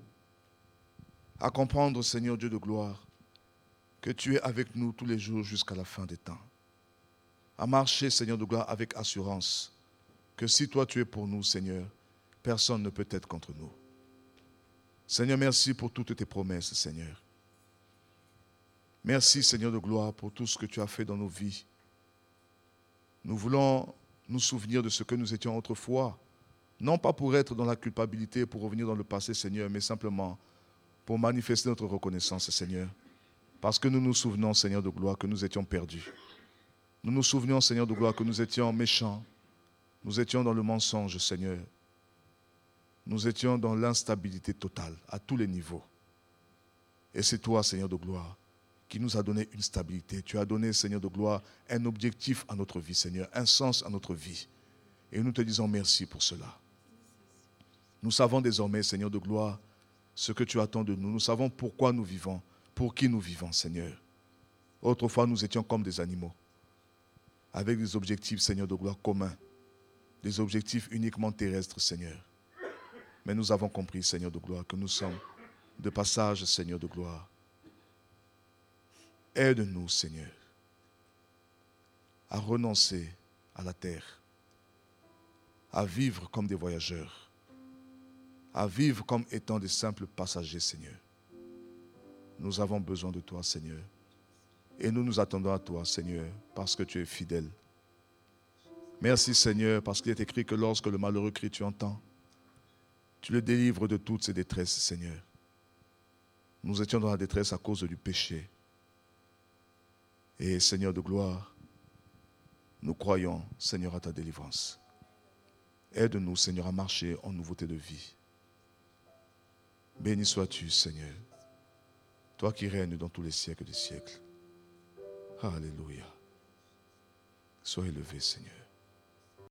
à comprendre, Seigneur Dieu de gloire, que tu es avec nous tous les jours jusqu'à la fin des temps. À marcher, Seigneur de gloire, avec assurance, que si toi tu es pour nous, Seigneur, personne ne peut être contre nous. Seigneur, merci pour toutes tes promesses, Seigneur. Merci, Seigneur de gloire, pour tout ce que tu as fait dans nos vies. Nous voulons nous souvenir de ce que nous étions autrefois, non pas pour être dans la culpabilité, pour revenir dans le passé, Seigneur, mais simplement pour manifester notre reconnaissance, Seigneur, parce que nous nous souvenons, Seigneur de gloire, que nous étions perdus. Nous nous souvenons, Seigneur de gloire, que nous étions méchants. Nous étions dans le mensonge, Seigneur. Nous étions dans l'instabilité totale, à tous les niveaux. Et c'est toi, Seigneur de gloire, qui nous a donné une stabilité. Tu as donné, Seigneur de gloire, un objectif à notre vie, Seigneur, un sens à notre vie. Et nous te disons merci pour cela. Nous savons désormais, Seigneur de gloire, ce que tu attends de nous. Nous savons pourquoi nous vivons, pour qui nous vivons, Seigneur. Autrefois, nous étions comme des animaux, avec des objectifs, Seigneur, de gloire communs, des objectifs uniquement terrestres, Seigneur. Mais nous avons compris, Seigneur de gloire, que nous sommes de passage, Seigneur de gloire. Aide-nous, Seigneur, à renoncer à la terre, à vivre comme des voyageurs, à vivre comme étant des simples passagers, Seigneur. Nous avons besoin de toi, Seigneur. Et nous nous attendons à toi, Seigneur, parce que tu es fidèle. Merci, Seigneur, parce qu'il est écrit que lorsque le malheureux crie, tu entends. Tu le délivres de toutes ses détresses, Seigneur. Nous étions dans la détresse à cause du péché. Et Seigneur de gloire, nous croyons, Seigneur, à ta délivrance. Aide-nous, Seigneur, à marcher en nouveauté de vie. Béni sois-tu, Seigneur, toi qui règnes dans tous les siècles des siècles. Alléluia. Sois élevé, Seigneur.